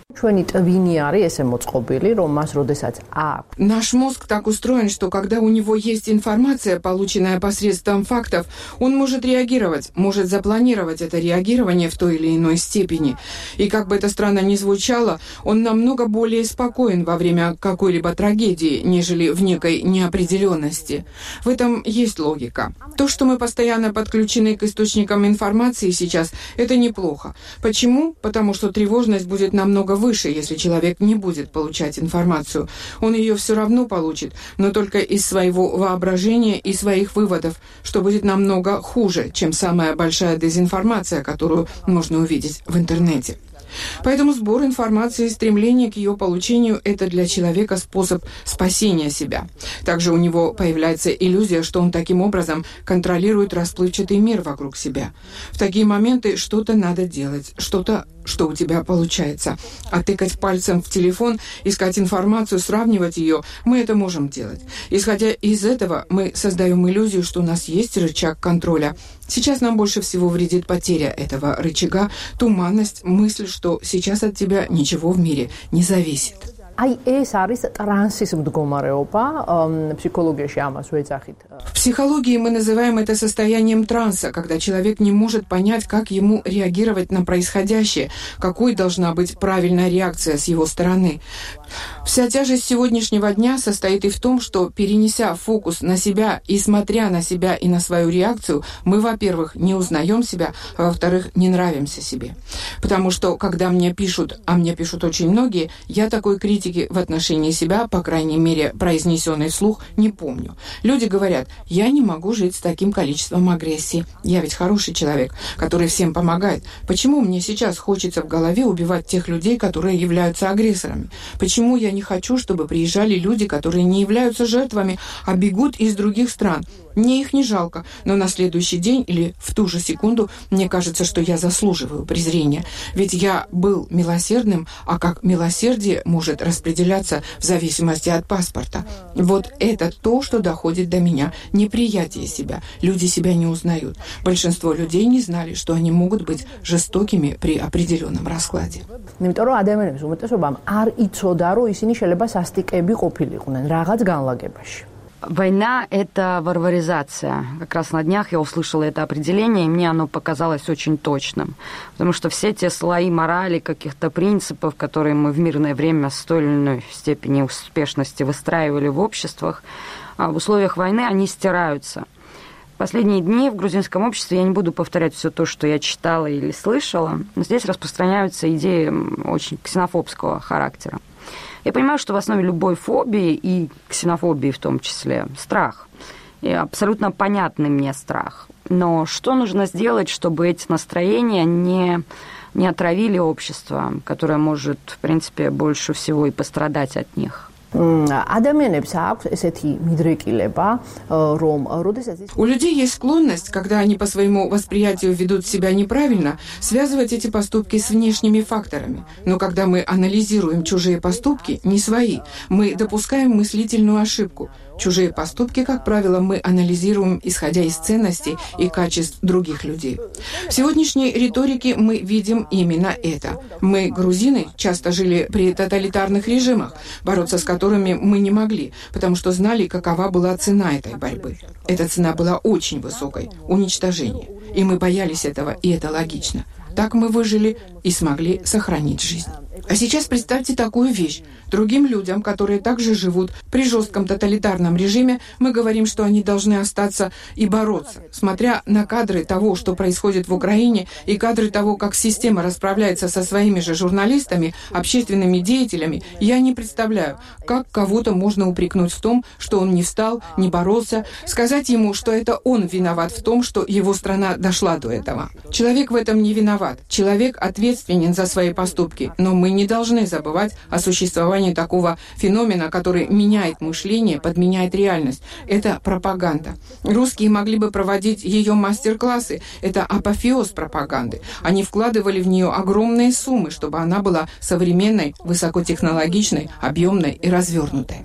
Наш мозг так устроен, что когда у него есть информация, полученная посредством фактов, он может реагировать, может запланировать это реагирование в той или иной степени. И как бы это странно ни звучало, он намного более спокоен во время какой-либо трагедии, нежели в некой неопределенности. В этом есть логика. То, что мы постоянно подключены к источникам информации сейчас, это неплохо. Почему? Потому что тревожность будет намного выше, если человек не будет получать информацию. Он ее все равно получит, но только из своего воображения и своих выводов, что будет намного хуже, чем самая большая дезинформация, которую можно увидеть в интернете. Поэтому сбор информации и стремление к ее получению – это для человека способ спасения себя. Также у него появляется иллюзия, что он таким образом контролирует расплывчатый мир вокруг себя. В такие моменты что-то надо делать, что-то, что у тебя получается. А тыкать пальцем в телефон, искать информацию, сравнивать ее – мы это можем делать. Исходя из этого, мы создаем иллюзию, что у нас есть рычаг контроля. Сейчас нам больше всего вредит потеря этого рычага, туманность, мысль, что сейчас от тебя ничего в мире не зависит. В психологии мы называем это состоянием транса, когда человек не может понять, как ему реагировать на происходящее, какой должна быть правильная реакция с его стороны. Вся тяжесть сегодняшнего дня состоит и в том, что, перенеся фокус на себя и смотря на себя и на свою реакцию, мы, во-первых, не узнаем себя, а во-вторых, не нравимся себе. Потому что, когда мне пишут, а мне пишут очень многие, я такой критики в отношении себя, по крайней мере, произнесенной вслух, не помню. Люди говорят, я не могу жить с таким количеством агрессии. Я ведь хороший человек, который всем помогает. Почему мне сейчас хочется в голове убивать тех людей, которые являются агрессорами? Почему я не хочу, чтобы приезжали люди, которые не являются жертвами, а бегут из других стран? Мне их не жалко, но на следующий день или в ту же секунду мне кажется, что я заслуживаю презрения. Ведь я был милосердным, а как милосердие может распределяться в зависимости от паспорта. Вот это то, что доходит до меня. Неприятие себя. Люди себя не узнают. Большинство людей не знали, что они могут быть жестокими при определенном раскладе. Война – это варваризация. Как раз на днях я услышала это определение, и мне оно показалось очень точным. Потому что все те слои морали, каких-то принципов, которые мы в мирное время с той или иной степени успешности выстраивали в обществах, в условиях войны они стираются. В последние дни в грузинском обществе, я не буду повторять все то, что я читала или слышала, но здесь распространяются идеи очень ксенофобского характера. Я понимаю, что в основе любой фобии, и ксенофобии в том числе, страх. И абсолютно понятный мне страх. Но что нужно сделать, чтобы эти настроения не отравили общество, которое может, в принципе, больше всего и пострадать от них? У людей есть склонность, когда они по своему восприятию ведут себя неправильно, связывать эти поступки с внешними факторами. Но когда мы анализируем чужие поступки, не свои, мы допускаем мыслительную ошибку. Чужие поступки, как правило, мы анализируем, исходя из ценностей и качеств других людей. В сегодняшней риторике мы видим именно это. Мы, грузины, часто жили при тоталитарных режимах, бороться с которыми мы не могли, потому что знали, какова была цена этой борьбы. Эта цена была очень высокой – уничтожение. И мы боялись этого, и это логично. Так мы выжили и смогли сохранить жизнь. А сейчас представьте такую вещь. Другим людям, которые также живут при жестком тоталитарном режиме, мы говорим, что они должны остаться и бороться. Смотря на кадры того, что происходит в Украине, и кадры того, как система расправляется со своими же журналистами, общественными деятелями, я не представляю, как кого-то можно упрекнуть в том, что он не встал, не боролся, сказать ему, что это он виноват в том, что его страна дошла до этого. Человек в этом не виноват. Человек ответственен за свои поступки, но мы мы не должны забывать о существовании такого феномена, который меняет мышление, подменяет реальность. Это пропаганда. Русские могли бы проводить ее мастер-классы. Это апофеоз пропаганды. Они вкладывали в нее огромные суммы, чтобы она была современной, высокотехнологичной, объемной и развернутой.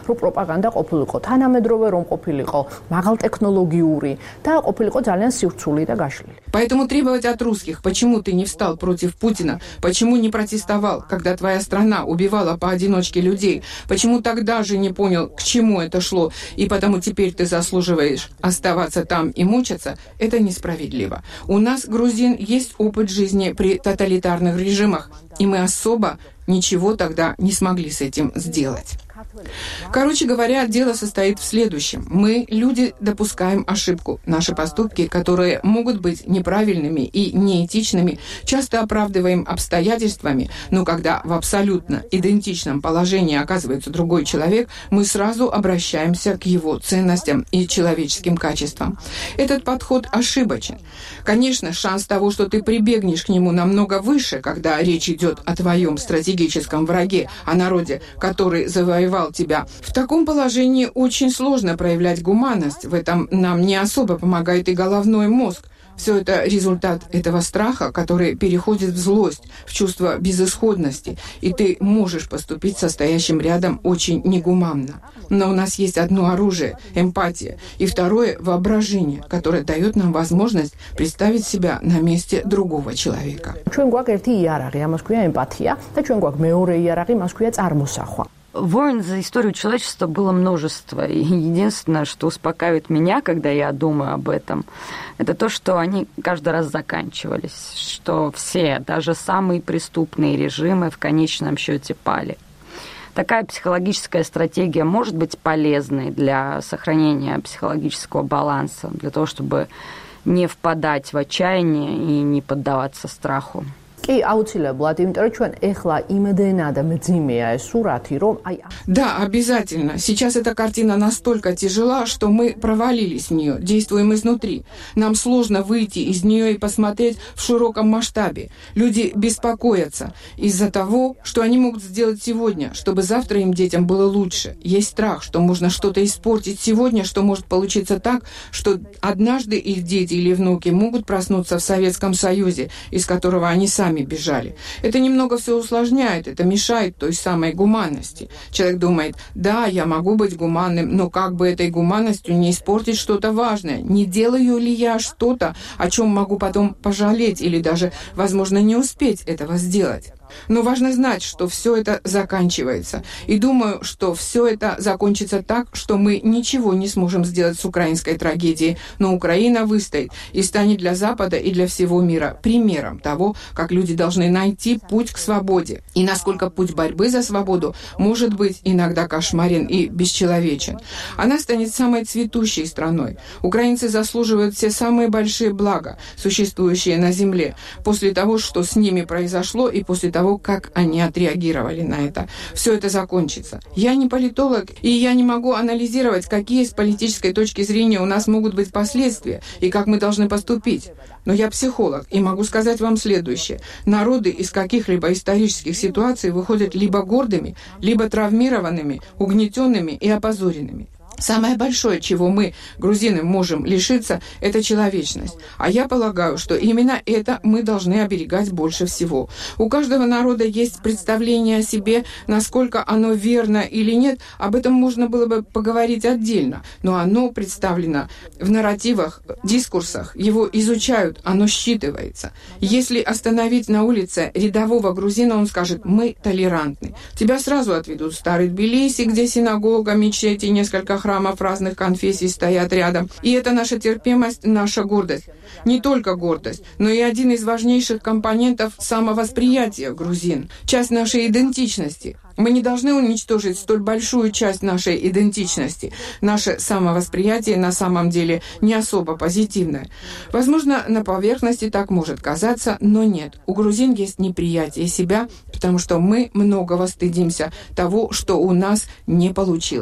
Поэтому требовать от русских, почему ты не встал против Путина, почему не протестовал, когда твоя страна убивала поодиночке людей, почему тогда же не понял, к чему это шло, и потому теперь ты заслуживаешь оставаться там и мучиться, это несправедливо. У нас, грузин, есть опыт жизни при тоталитарных режимах, и мы особо ничего тогда не смогли с этим сделать. Короче говоря, дело состоит в следующем. Мы, люди, допускаем ошибку. Наши поступки, которые могут быть неправильными и неэтичными, часто оправдываем обстоятельствами, но когда в абсолютно идентичном положении оказывается другой человек, мы сразу обращаемся к его ценностям и человеческим качествам. Этот подход ошибочен. Конечно, шанс того, что ты прибегнешь к нему, намного выше, когда речь идет о твоем стратегическом враге, о народе, который завоевал тебя. В таком положении очень сложно проявлять гуманность. В этом нам не особо помогает и головной мозг. Все это результат этого страха, который переходит в злость, в чувство безысходности, и ты можешь поступить со стоящим рядом очень негуманно. Но у нас есть одно оружие – эмпатия, и второе – воображение, которое дает нам возможность представить себя на месте другого человека. Войн за историю человечества было множество. И единственное, что успокаивает меня, когда я думаю об этом, это то, что они каждый раз заканчивались. Что все, даже самые преступные режимы в конечном счете пали. Такая психологическая стратегия может быть полезной для сохранения психологического баланса, для того, чтобы не впадать в отчаяние и не поддаваться страху. Да, обязательно. Сейчас эта картина настолько тяжела, что мы провалились в нее, действуем изнутри. Нам сложно выйти из нее и посмотреть в широком масштабе. Люди беспокоятся из-за того, что они могут сделать сегодня, чтобы завтра им детям было лучше. Есть страх, что можно что-то испортить сегодня, что может получиться так, что однажды их дети или внуки могут проснуться в Советском Союзе, из которого они сами бежали. Это немного все усложняет, это мешает той самой гуманности. Человек думает, да, я могу быть гуманным, но как бы этой гуманностью не испортить что-то важное? Не делаю ли я что-то, о чем могу потом пожалеть или даже, возможно, не успеть этого сделать? Но важно знать, что все это заканчивается. И думаю, что все это закончится так, что мы ничего не сможем сделать с украинской трагедией, но Украина выстоит и станет для Запада и для всего мира примером того, как люди должны найти путь к свободе. И насколько путь борьбы за свободу может быть иногда кошмарен и бесчеловечен. Она станет самой цветущей страной. Украинцы заслуживают все самые большие блага, существующие на земле, после того, что с ними произошло, и после того, как они отреагировали на это. Все это закончится. Я не политолог, и я не могу анализировать, какие с политической точки зрения у нас могут быть последствия и как мы должны поступить. Но я психолог, и могу сказать вам следующее. Народы из каких-либо исторических ситуаций выходят либо гордыми, либо травмированными, угнетенными и опозоренными. Самое большое, чего мы, грузины, можем лишиться, это человечность. А я полагаю, что именно это мы должны оберегать больше всего. У каждого народа есть представление о себе, насколько оно верно или нет, об этом можно было бы поговорить отдельно. Но оно представлено в нарративах, дискурсах, его изучают, оно считывается. Если остановить на улице рядового грузина, он скажет, мы толерантны. Тебя сразу отведут в Старый Тбилиси, где синагога, мечети, несколько храмов разных конфессий стоят рядом. И это наша терпимость, наша гордость. Не только гордость, но и один из важнейших компонентов самовосприятия грузин. Часть нашей идентичности. Мы не должны уничтожить столь большую часть нашей идентичности. Наше самовосприятие на самом деле не особо позитивное. Возможно, на поверхности так может казаться, но нет. У грузин есть неприятие себя, потому что мы многого стыдимся того, что у нас не получилось.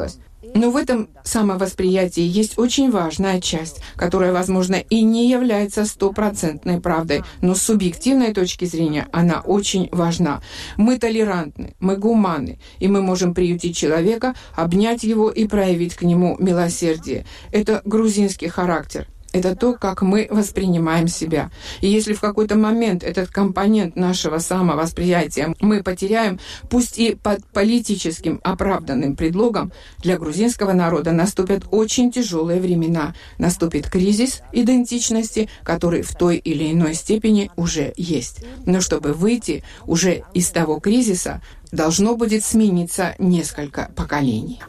Но в этом самовосприятии есть очень важная часть, которая, возможно, и не является стопроцентной правдой, но с субъективной точки зрения она очень важна. Мы толерантны, мы гуманны, и мы можем приютить человека, обнять его и проявить к нему милосердие. Это грузинский характер. Это то, как мы воспринимаем себя. И если в какой-то момент этот компонент нашего самовосприятия мы потеряем, пусть и под политическим оправданным предлогом, для грузинского народа наступят очень тяжелые времена. Наступит кризис идентичности, который в той или иной степени уже есть. Но чтобы выйти уже из того кризиса, должно будет смениться несколько поколений.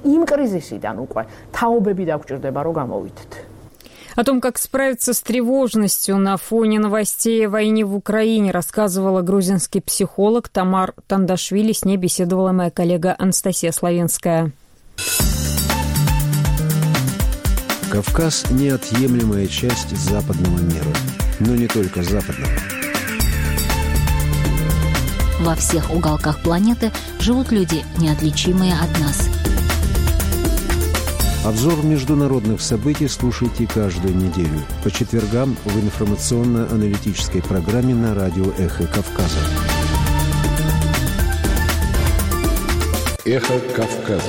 О том, как справиться с тревожностью на фоне новостей о войне в Украине, рассказывала грузинский психолог Тамар Тандашвили. С ней беседовала моя коллега Анастасия Славенская. Кавказ – неотъемлемая часть западного мира. Но не только западного. Во всех уголках планеты живут люди, неотличимые от нас. Обзор международных событий слушайте каждую неделю по четвергам в информационно-аналитической программе на радио «Эхо Кавказа». «Эхо Кавказа».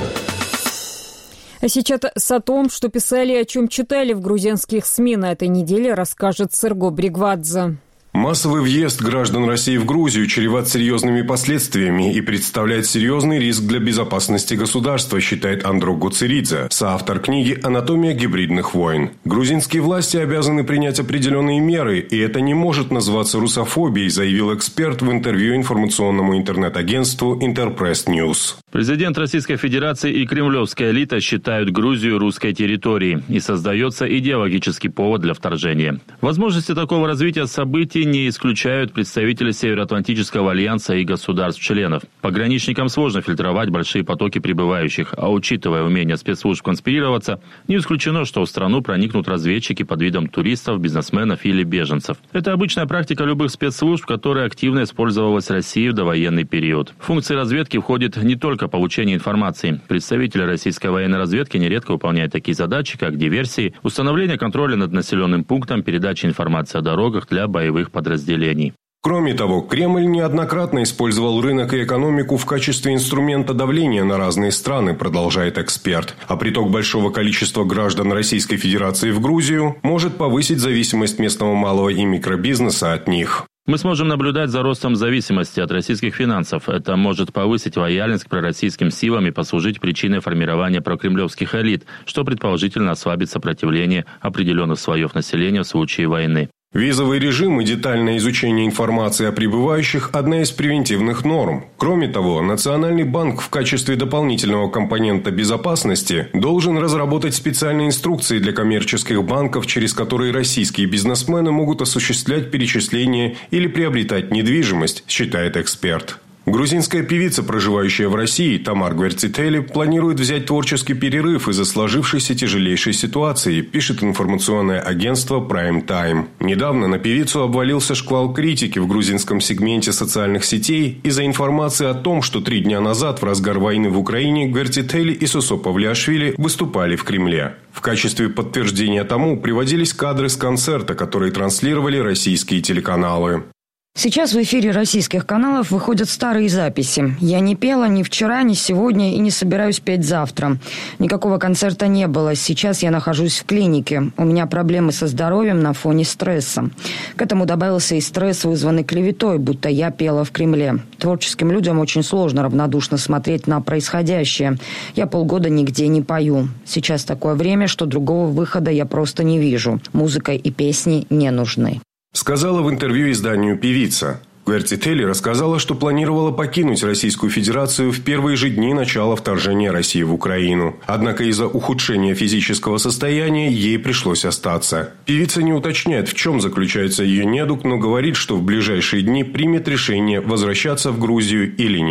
А сейчас о том, что писали и о чем читали в грузинских СМИ на этой неделе, расскажет Серго Бригвадзе. Массовый въезд граждан России в Грузию чреват серьезными последствиями и представляет серьезный риск для безопасности государства, считает Андро Гуцеридзе, соавтор книги «Анатомия гибридных войн». Грузинские власти обязаны принять определенные меры, и это не может называться русофобией, заявил эксперт в интервью информационному интернет-агентству Интерпресс Ньюс. Президент Российской Федерации и кремлевская элита считают Грузию русской территорией, и создается идеологический повод для вторжения. Возможности такого развития событий не исключают представители Североатлантического альянса и государств-членов. Пограничникам сложно фильтровать большие потоки прибывающих, а учитывая умение спецслужб конспирироваться, не исключено, что в страну проникнут разведчики под видом туристов, бизнесменов или беженцев. Это обычная практика любых спецслужб, которая активно использовалась Россией в довоенный период. В функции разведки входит не только получение информации. Представители российской военной разведки нередко выполняют такие задачи, как диверсии, установление контроля над населенным пунктом, передача информации о дорогах для боевых подразделений. Кроме того, Кремль неоднократно использовал рынок и экономику в качестве инструмента давления на разные страны, продолжает эксперт. А приток большого количества граждан Российской Федерации в Грузию может повысить зависимость местного малого и микробизнеса от них. Мы сможем наблюдать за ростом зависимости от российских финансов. Это может повысить лояльность к пророссийским силам и послужить причиной формирования прокремлевских элит, что предположительно ослабит сопротивление определенных слоев населения в случае войны. Визовый режим и детальное изучение информации о прибывающих – одна из превентивных норм. Кроме того, Национальный банк в качестве дополнительного компонента безопасности должен разработать специальные инструкции для коммерческих банков, через которые российские бизнесмены могут осуществлять перечисления или приобретать недвижимость, считает эксперт. Грузинская певица, проживающая в России, Тамар Гвертители, планирует взять творческий перерыв из-за сложившейся тяжелейшей ситуации, пишет информационное агентство Prime Time. Недавно на певицу обвалился шквал критики в грузинском сегменте социальных сетей из-за информации о том, что 3 дня назад в разгар войны в Украине Гвертители и Сусо Павлиашвили выступали в Кремле. В качестве подтверждения тому приводились кадры с концерта, которые транслировали российские телеканалы. Сейчас в эфире российских каналов выходят старые записи. Я не пела ни вчера, ни сегодня и не собираюсь петь завтра. Никакого концерта не было. Сейчас я нахожусь в клинике. У меня проблемы со здоровьем на фоне стресса. К этому добавился и стресс, вызванный клеветой, будто я пела в Кремле. Творческим людям очень сложно равнодушно смотреть на происходящее. Я полгода нигде не пою. Сейчас такое время, что другого выхода я просто не вижу. Музыка и песни не нужны. Сказала в интервью изданию певица. Гвертители рассказала, что планировала покинуть Российскую Федерацию в первые же дни начала вторжения России в Украину. Однако из-за ухудшения физического состояния ей пришлось остаться. Певица не уточняет, в чем заключается ее недуг, но говорит, что в ближайшие дни примет решение, возвращаться в Грузию или нет.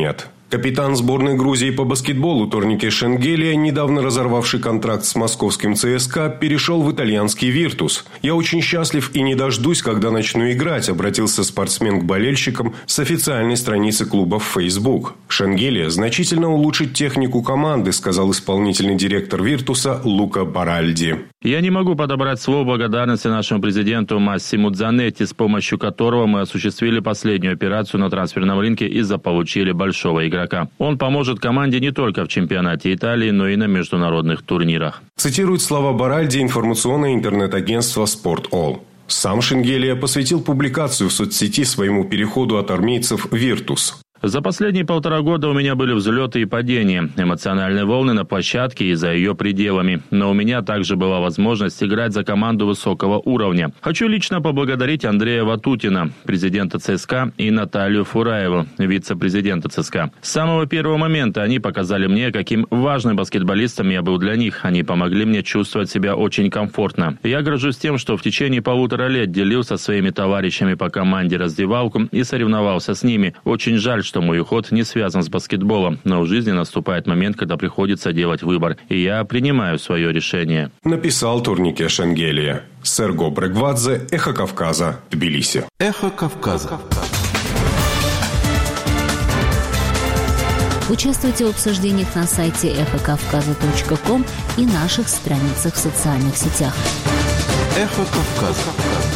Капитан сборной Грузии по баскетболу Торнике Шенгелия, недавно разорвавший контракт с московским ЦСКА, перешел в итальянский «Виртус». «Я очень счастлив и не дождусь, когда начну играть», обратился спортсмен к болельщикам с официальной страницы клуба в Facebook. Шенгелия значительно улучшит технику команды, сказал исполнительный директор «Виртуса» Лука Баральди. «Я не могу подобрать слово благодарности нашему президенту Массимо Дзанетти, с помощью которого мы осуществили последнюю операцию на трансферном рынке и заполучили большого игрока. Он поможет команде не только в чемпионате Италии, но и на международных турнирах». Цитирует слова Баральди информационное интернет-агентство «Спорт.All». Сам Шенгелия посвятил публикацию в соцсети своему переходу от армейцев в «Виртус». За последние 1,5 года у меня были взлеты и падения, эмоциональные волны на площадке и за ее пределами. Но у меня также была возможность играть за команду высокого уровня. Хочу лично поблагодарить Андрея Ватутина, президента ЦСКА, и Наталью Фураеву, вице-президента ЦСКА. С самого первого момента они показали мне, каким важным баскетболистом я был для них. Они помогли мне чувствовать себя очень комфортно. Я горжусь тем, что в течение 1,5 лет делил со своими товарищами по команде раздевалку и соревновался с ними. Очень жаль, что мой уход не связан с баскетболом, но в жизни наступает момент, когда приходится делать выбор, и я принимаю свое решение. Написал Торнике Шенгелия. Серго Брегвадзе, Эхо Кавказа, Тбилиси. Эхо Кавказа. Участвуйте в обсуждениях на сайте эхокавказа.ком и наших страницах в социальных сетях. Эхо Кавказа.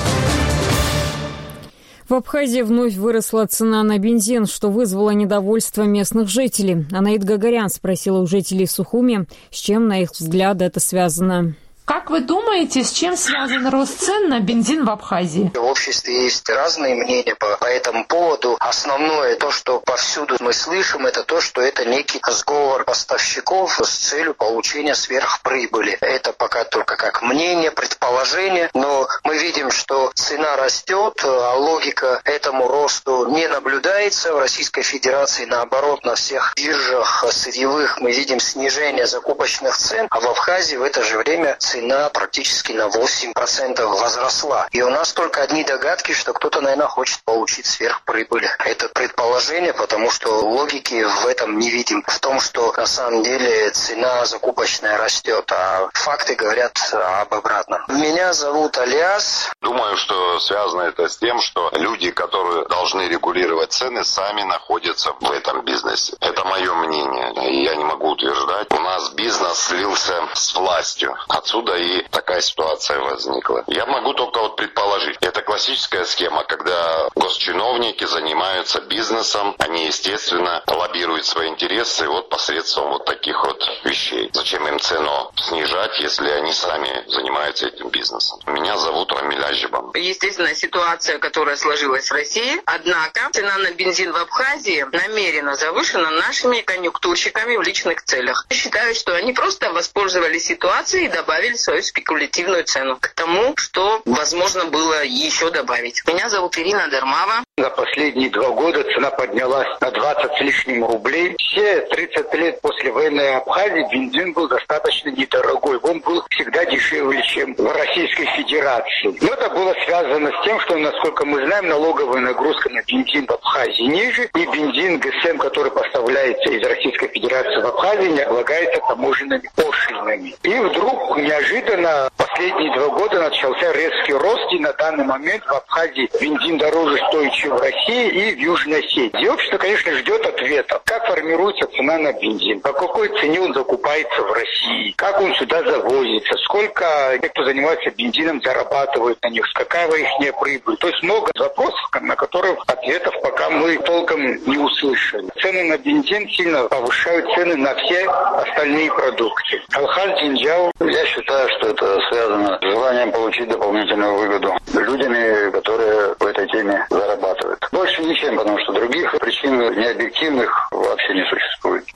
В Абхазии вновь выросла цена на бензин, что вызвало недовольство местных жителей. Анаит Гагарян спросила у жителей Сухуми, с чем, на их взгляд, это связано. Как вы думаете, с чем связан рост цен на бензин в Абхазии? В обществе есть разные мнения по этому поводу. Основное, то, что повсюду мы слышим, это то, что это некий сговор поставщиков с целью получения сверхприбыли. Это пока только как мнение, предположение, но мы видим, что цена растет, а логика этому росту не наблюдается. В Российской Федерации, наоборот, на всех биржах сырьевых мы видим снижение закупочных цен, а в Абхазии в это же время цена практически на 8% возросла. И у нас только одни догадки, что кто-то, наверное, хочет получить сверхприбыль. Это предположение, потому что логики в этом не видим. В том, что на самом деле цена закупочная растет, а факты говорят об обратном. Меня зовут Алиас. Думаю, что связано это с тем, что люди, которые должны регулировать цены, сами находятся в этом бизнесе. Это мое мнение, и я не могу утверждать. У нас бизнес слился с властью. Отсюда и такая ситуация возникла. Я могу только предположить. Это классическая схема, когда госчиновники занимаются бизнесом, они, естественно, лоббируют свои интересы посредством таких вещей. Зачем им цену снижать, если они сами занимаются этим бизнесом? Меня зовут Рамиль Ажибан. Естественно, ситуация, которая сложилась в России, однако цена на бензин в Абхазии намеренно завышена нашими конъюнктурщиками в личных целях. Я считаю, что они просто воспользовались ситуацией и добавили свою спекулятивную цену к тому, что возможно было еще добавить. Меня зовут Ирина Дармава. За последние 2 года цена поднялась на 20 с лишним рублей. Все 30 лет после войны Абхазии бензин был достаточно недорогой. Он был всегда дешевле, чем в Российской Федерации. Но это было связано с тем, что, насколько мы знаем, налоговая нагрузка на бензин в Абхазии ниже, и бензин ГСМ, который поставляется из Российской Федерации в Абхазию, не облагается таможенными пошлинами. И вдруг неожиданно последние 2 года начался резкий рост, и на данный момент в Абхазии бензин дороже стоит, чем в России и в Южной Осетии. И общество, конечно, ждет ответа, как формируется цена на бензин, по какой цене он закупается в России, как он сюда завозится, сколько те, кто занимается бензином, зарабатывают на них, какая их прибыль. То есть много вопросов, на которые ответов пока мы толком не услышали. Цены на бензин сильно повышают цены на все остальные продукты. Алхан Дзинджау. Я считаю, что это связано с желанием получить дополнительную выгоду людьми, которые в этой теме зарабатывают. Больше ничем, потому что других причин необъективных вообще не существует. Сорокин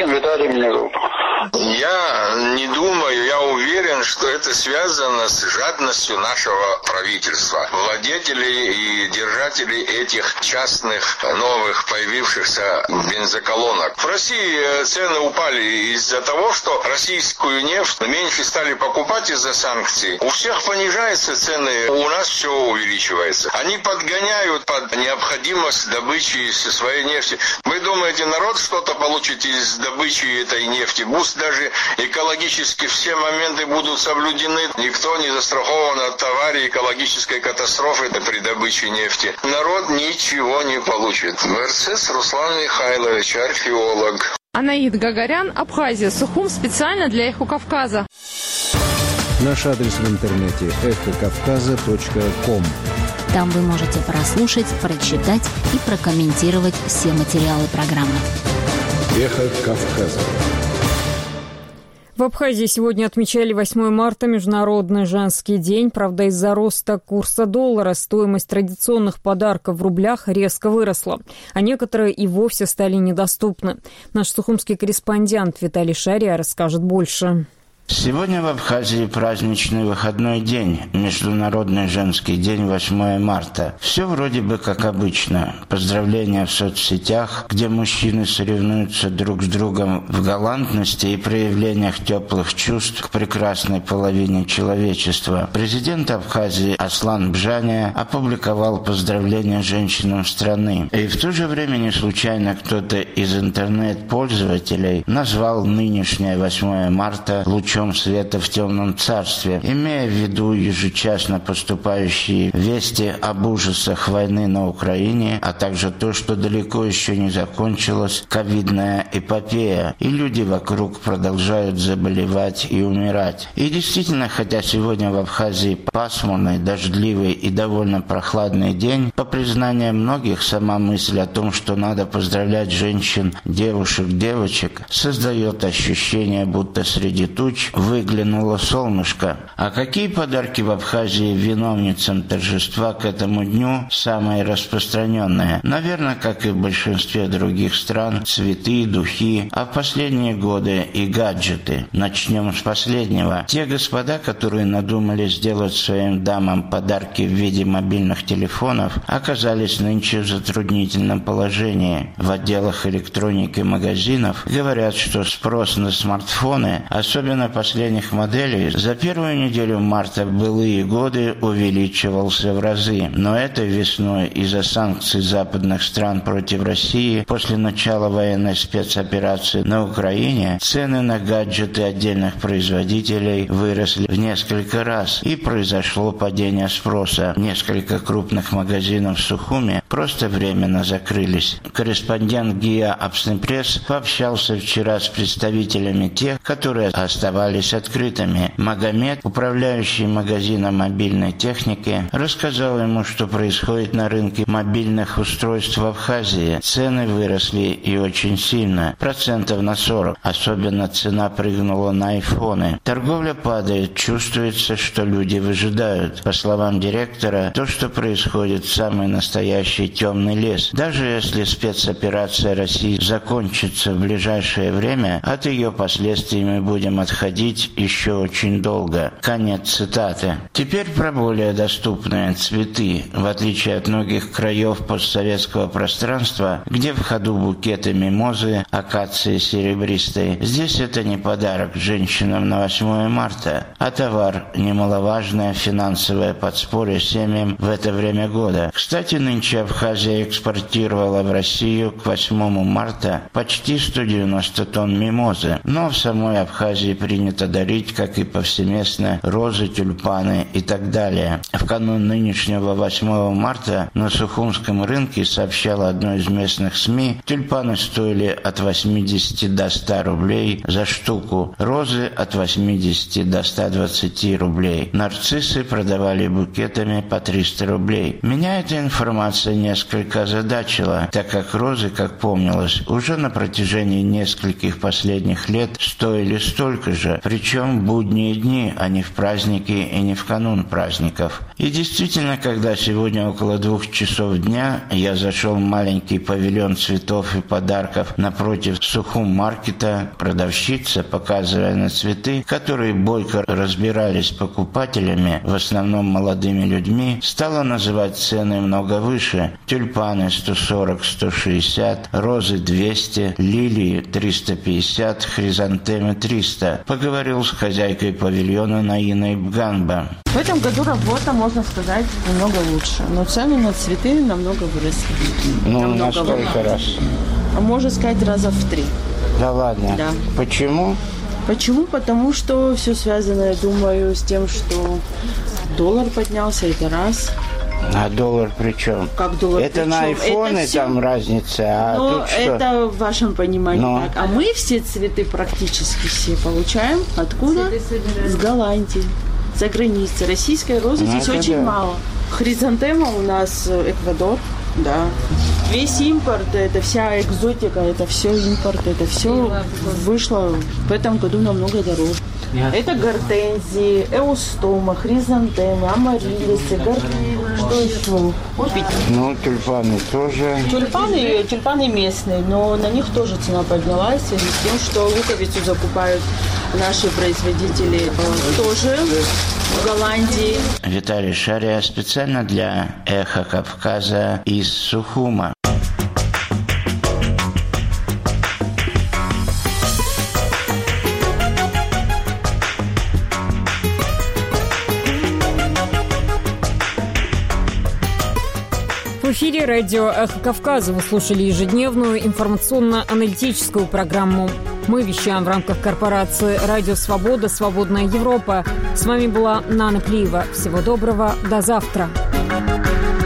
Виталий меня зовут. Я не думаю, я уверен, что это связано с жадностью нашего правительства. Владетели и держатели этих частных новых появившихся бензоколонок. В России цены упали из-за того, что российскую нефть меньше стали покупать из-за санкций. У всех понижаются цены, у нас все увеличивается. Они подгоняют под необходимость добычи своей нефти. Вы думаете, народ что-то получит из добычи этой нефти? Пусть даже экологически все моменты будут соблюдены. Никто не застрахован от аварии, экологической катастрофы при добыче нефти. Народ ничего не получит. Мерцес Руслан Михайлович, археолог. Анаид Гагарян, Абхазия, Сухум, специально для «Эхо Кавказа». Наш адрес в интернете эхокавказа.ком. Там вы можете прослушать, прочитать и прокомментировать все материалы программы. Эхо Кавказа. В Абхазии сегодня отмечали 8 марта, Международный женский день. Правда, из-за роста курса доллара стоимость традиционных подарков в рублях резко выросла, а некоторые и вовсе стали недоступны. Наш сухумский корреспондент Виталий Шария расскажет больше. Сегодня в Абхазии праздничный выходной день, Международный женский день 8 марта. Все вроде бы как обычно. Поздравления в соцсетях, где мужчины соревнуются друг с другом в галантности и проявлениях теплых чувств к прекрасной половине человечества. Президент Абхазии Аслан Бжаня опубликовал поздравления женщинам страны. И в то же время не случайно кто-то из интернет-пользователей назвал нынешнее 8 марта лучом света в темном царстве, имея в виду ежечасно поступающие вести об ужасах войны на Украине, а также то, что далеко еще не закончилась ковидная эпопея, и люди вокруг продолжают заболевать и умирать. И действительно, хотя сегодня в Абхазии пасмурный, дождливый и довольно прохладный день, по признанию многих, сама мысль о том, что надо поздравлять женщин, девушек, девочек, создает ощущение, будто среди туч выглянуло солнышко. А какие подарки в Абхазии виновницам торжества к этому дню самые распространенные? Наверное, как и в большинстве других стран, цветы, духи, а в последние годы и гаджеты. Начнем с последнего. Те господа, которые надумали сделать своим дамам подарки в виде мобильных телефонов, оказались нынче в затруднительном положении. В отделах электроники магазинов говорят, что спрос на смартфоны, особенно последних моделей, за первую неделю марта в былые годы увеличивался в разы. Но этой весной из-за санкций западных стран против России после начала военной спецоперации на Украине цены на гаджеты отдельных производителей выросли в несколько раз, и произошло падение спроса. Несколько крупных магазинов в Сухуме просто временно закрылись. Корреспондент ГИА «Апснепресс» пообщался вчера с представителями тех, которые оставались открытыми. Магомед, управляющий магазином мобильной техники, рассказал ему, что происходит на рынке мобильных устройств в Абхазии. Цены выросли и очень сильно, процентов на 40. Особенно цена прыгнула на айфоны. Торговля падает, чувствуется, что люди выжидают. По словам директора, то, что происходит, самый настоящий темный лес. Даже если спецоперация России закончится в ближайшее время, от ее последствий мы будем отходить еще очень долго. Конец цитаты. Теперь про более доступные цветы. В отличие от многих краев постсоветского пространства, где в ходу букеты мимозы, акации серебристой, здесь это не подарок женщинам на 8 марта, а товар, немаловажное финансовое подспорье семьям в это время года. Кстати, нынче Абхазия экспортировала в Россию к 8 марта почти 190 тонн мимозы, но в самой Абхазии принято дарить, как и повсеместно, розы, тюльпаны и так далее. В канун нынешнего 8 марта на Сухумском рынке, сообщало одно из местных СМИ, тюльпаны стоили от 80 до 100 рублей за штуку, розы от 80 до 120 рублей. Нарциссы продавали букетами по 300 рублей. Меня эта информация несколько озадачило, так как розы, как помнилось, уже на протяжении нескольких последних лет стоили столько же, причем в будние дни, а не в праздники и не в канун праздников. И действительно, когда сегодня около 2 часов дня я зашел в маленький павильон цветов и подарков напротив Сухум-маркета, продавщица, показывая на цветы, которые бойко разбирались с покупателями, в основном молодыми людьми, стала называть цены много выше. Тюльпаны 140, 160, розы 200, лилии 350, хризантемы 300. Поговорил с хозяйкой павильона Наиной Бганба. В этом году работа, можно сказать, намного лучше, но цены на цветы намного выросли. На сколько раз? Можно сказать, раза в 3. Да ладно? Да. Почему? Почему? Потому что все связано, я думаю, с тем, что доллар поднялся, это раз. А доллар при чем? Как доллар это при на чем? айфоны это там разница, а но тут что? Это в вашем понимании так. А мы все цветы практически все получаем. Откуда? С Голландии, за границей. Российской розы здесь очень мало. Хризантема у нас Эквадор, да. Весь импорт, это вся экзотика, это все импорт, это все вышло в этом году намного дороже. Это гортензии, эустома, хризантемы, амарилисы, что еще? Тюльпаны тоже. Тюльпаны местные, но на них тоже цена поднялась, в связи с тем, что луковицу закупают наши производители тоже в Голландии. Виталий Шария специально для «Эхо Кавказа» из Сухума. В эфире радио «Эхо Кавказа». Вы слушали ежедневную информационно-аналитическую программу. Мы вещаем в рамках корпорации «Радио Свобода. Свободная Европа». С вами была Нана Плиева. Всего доброго. До завтра.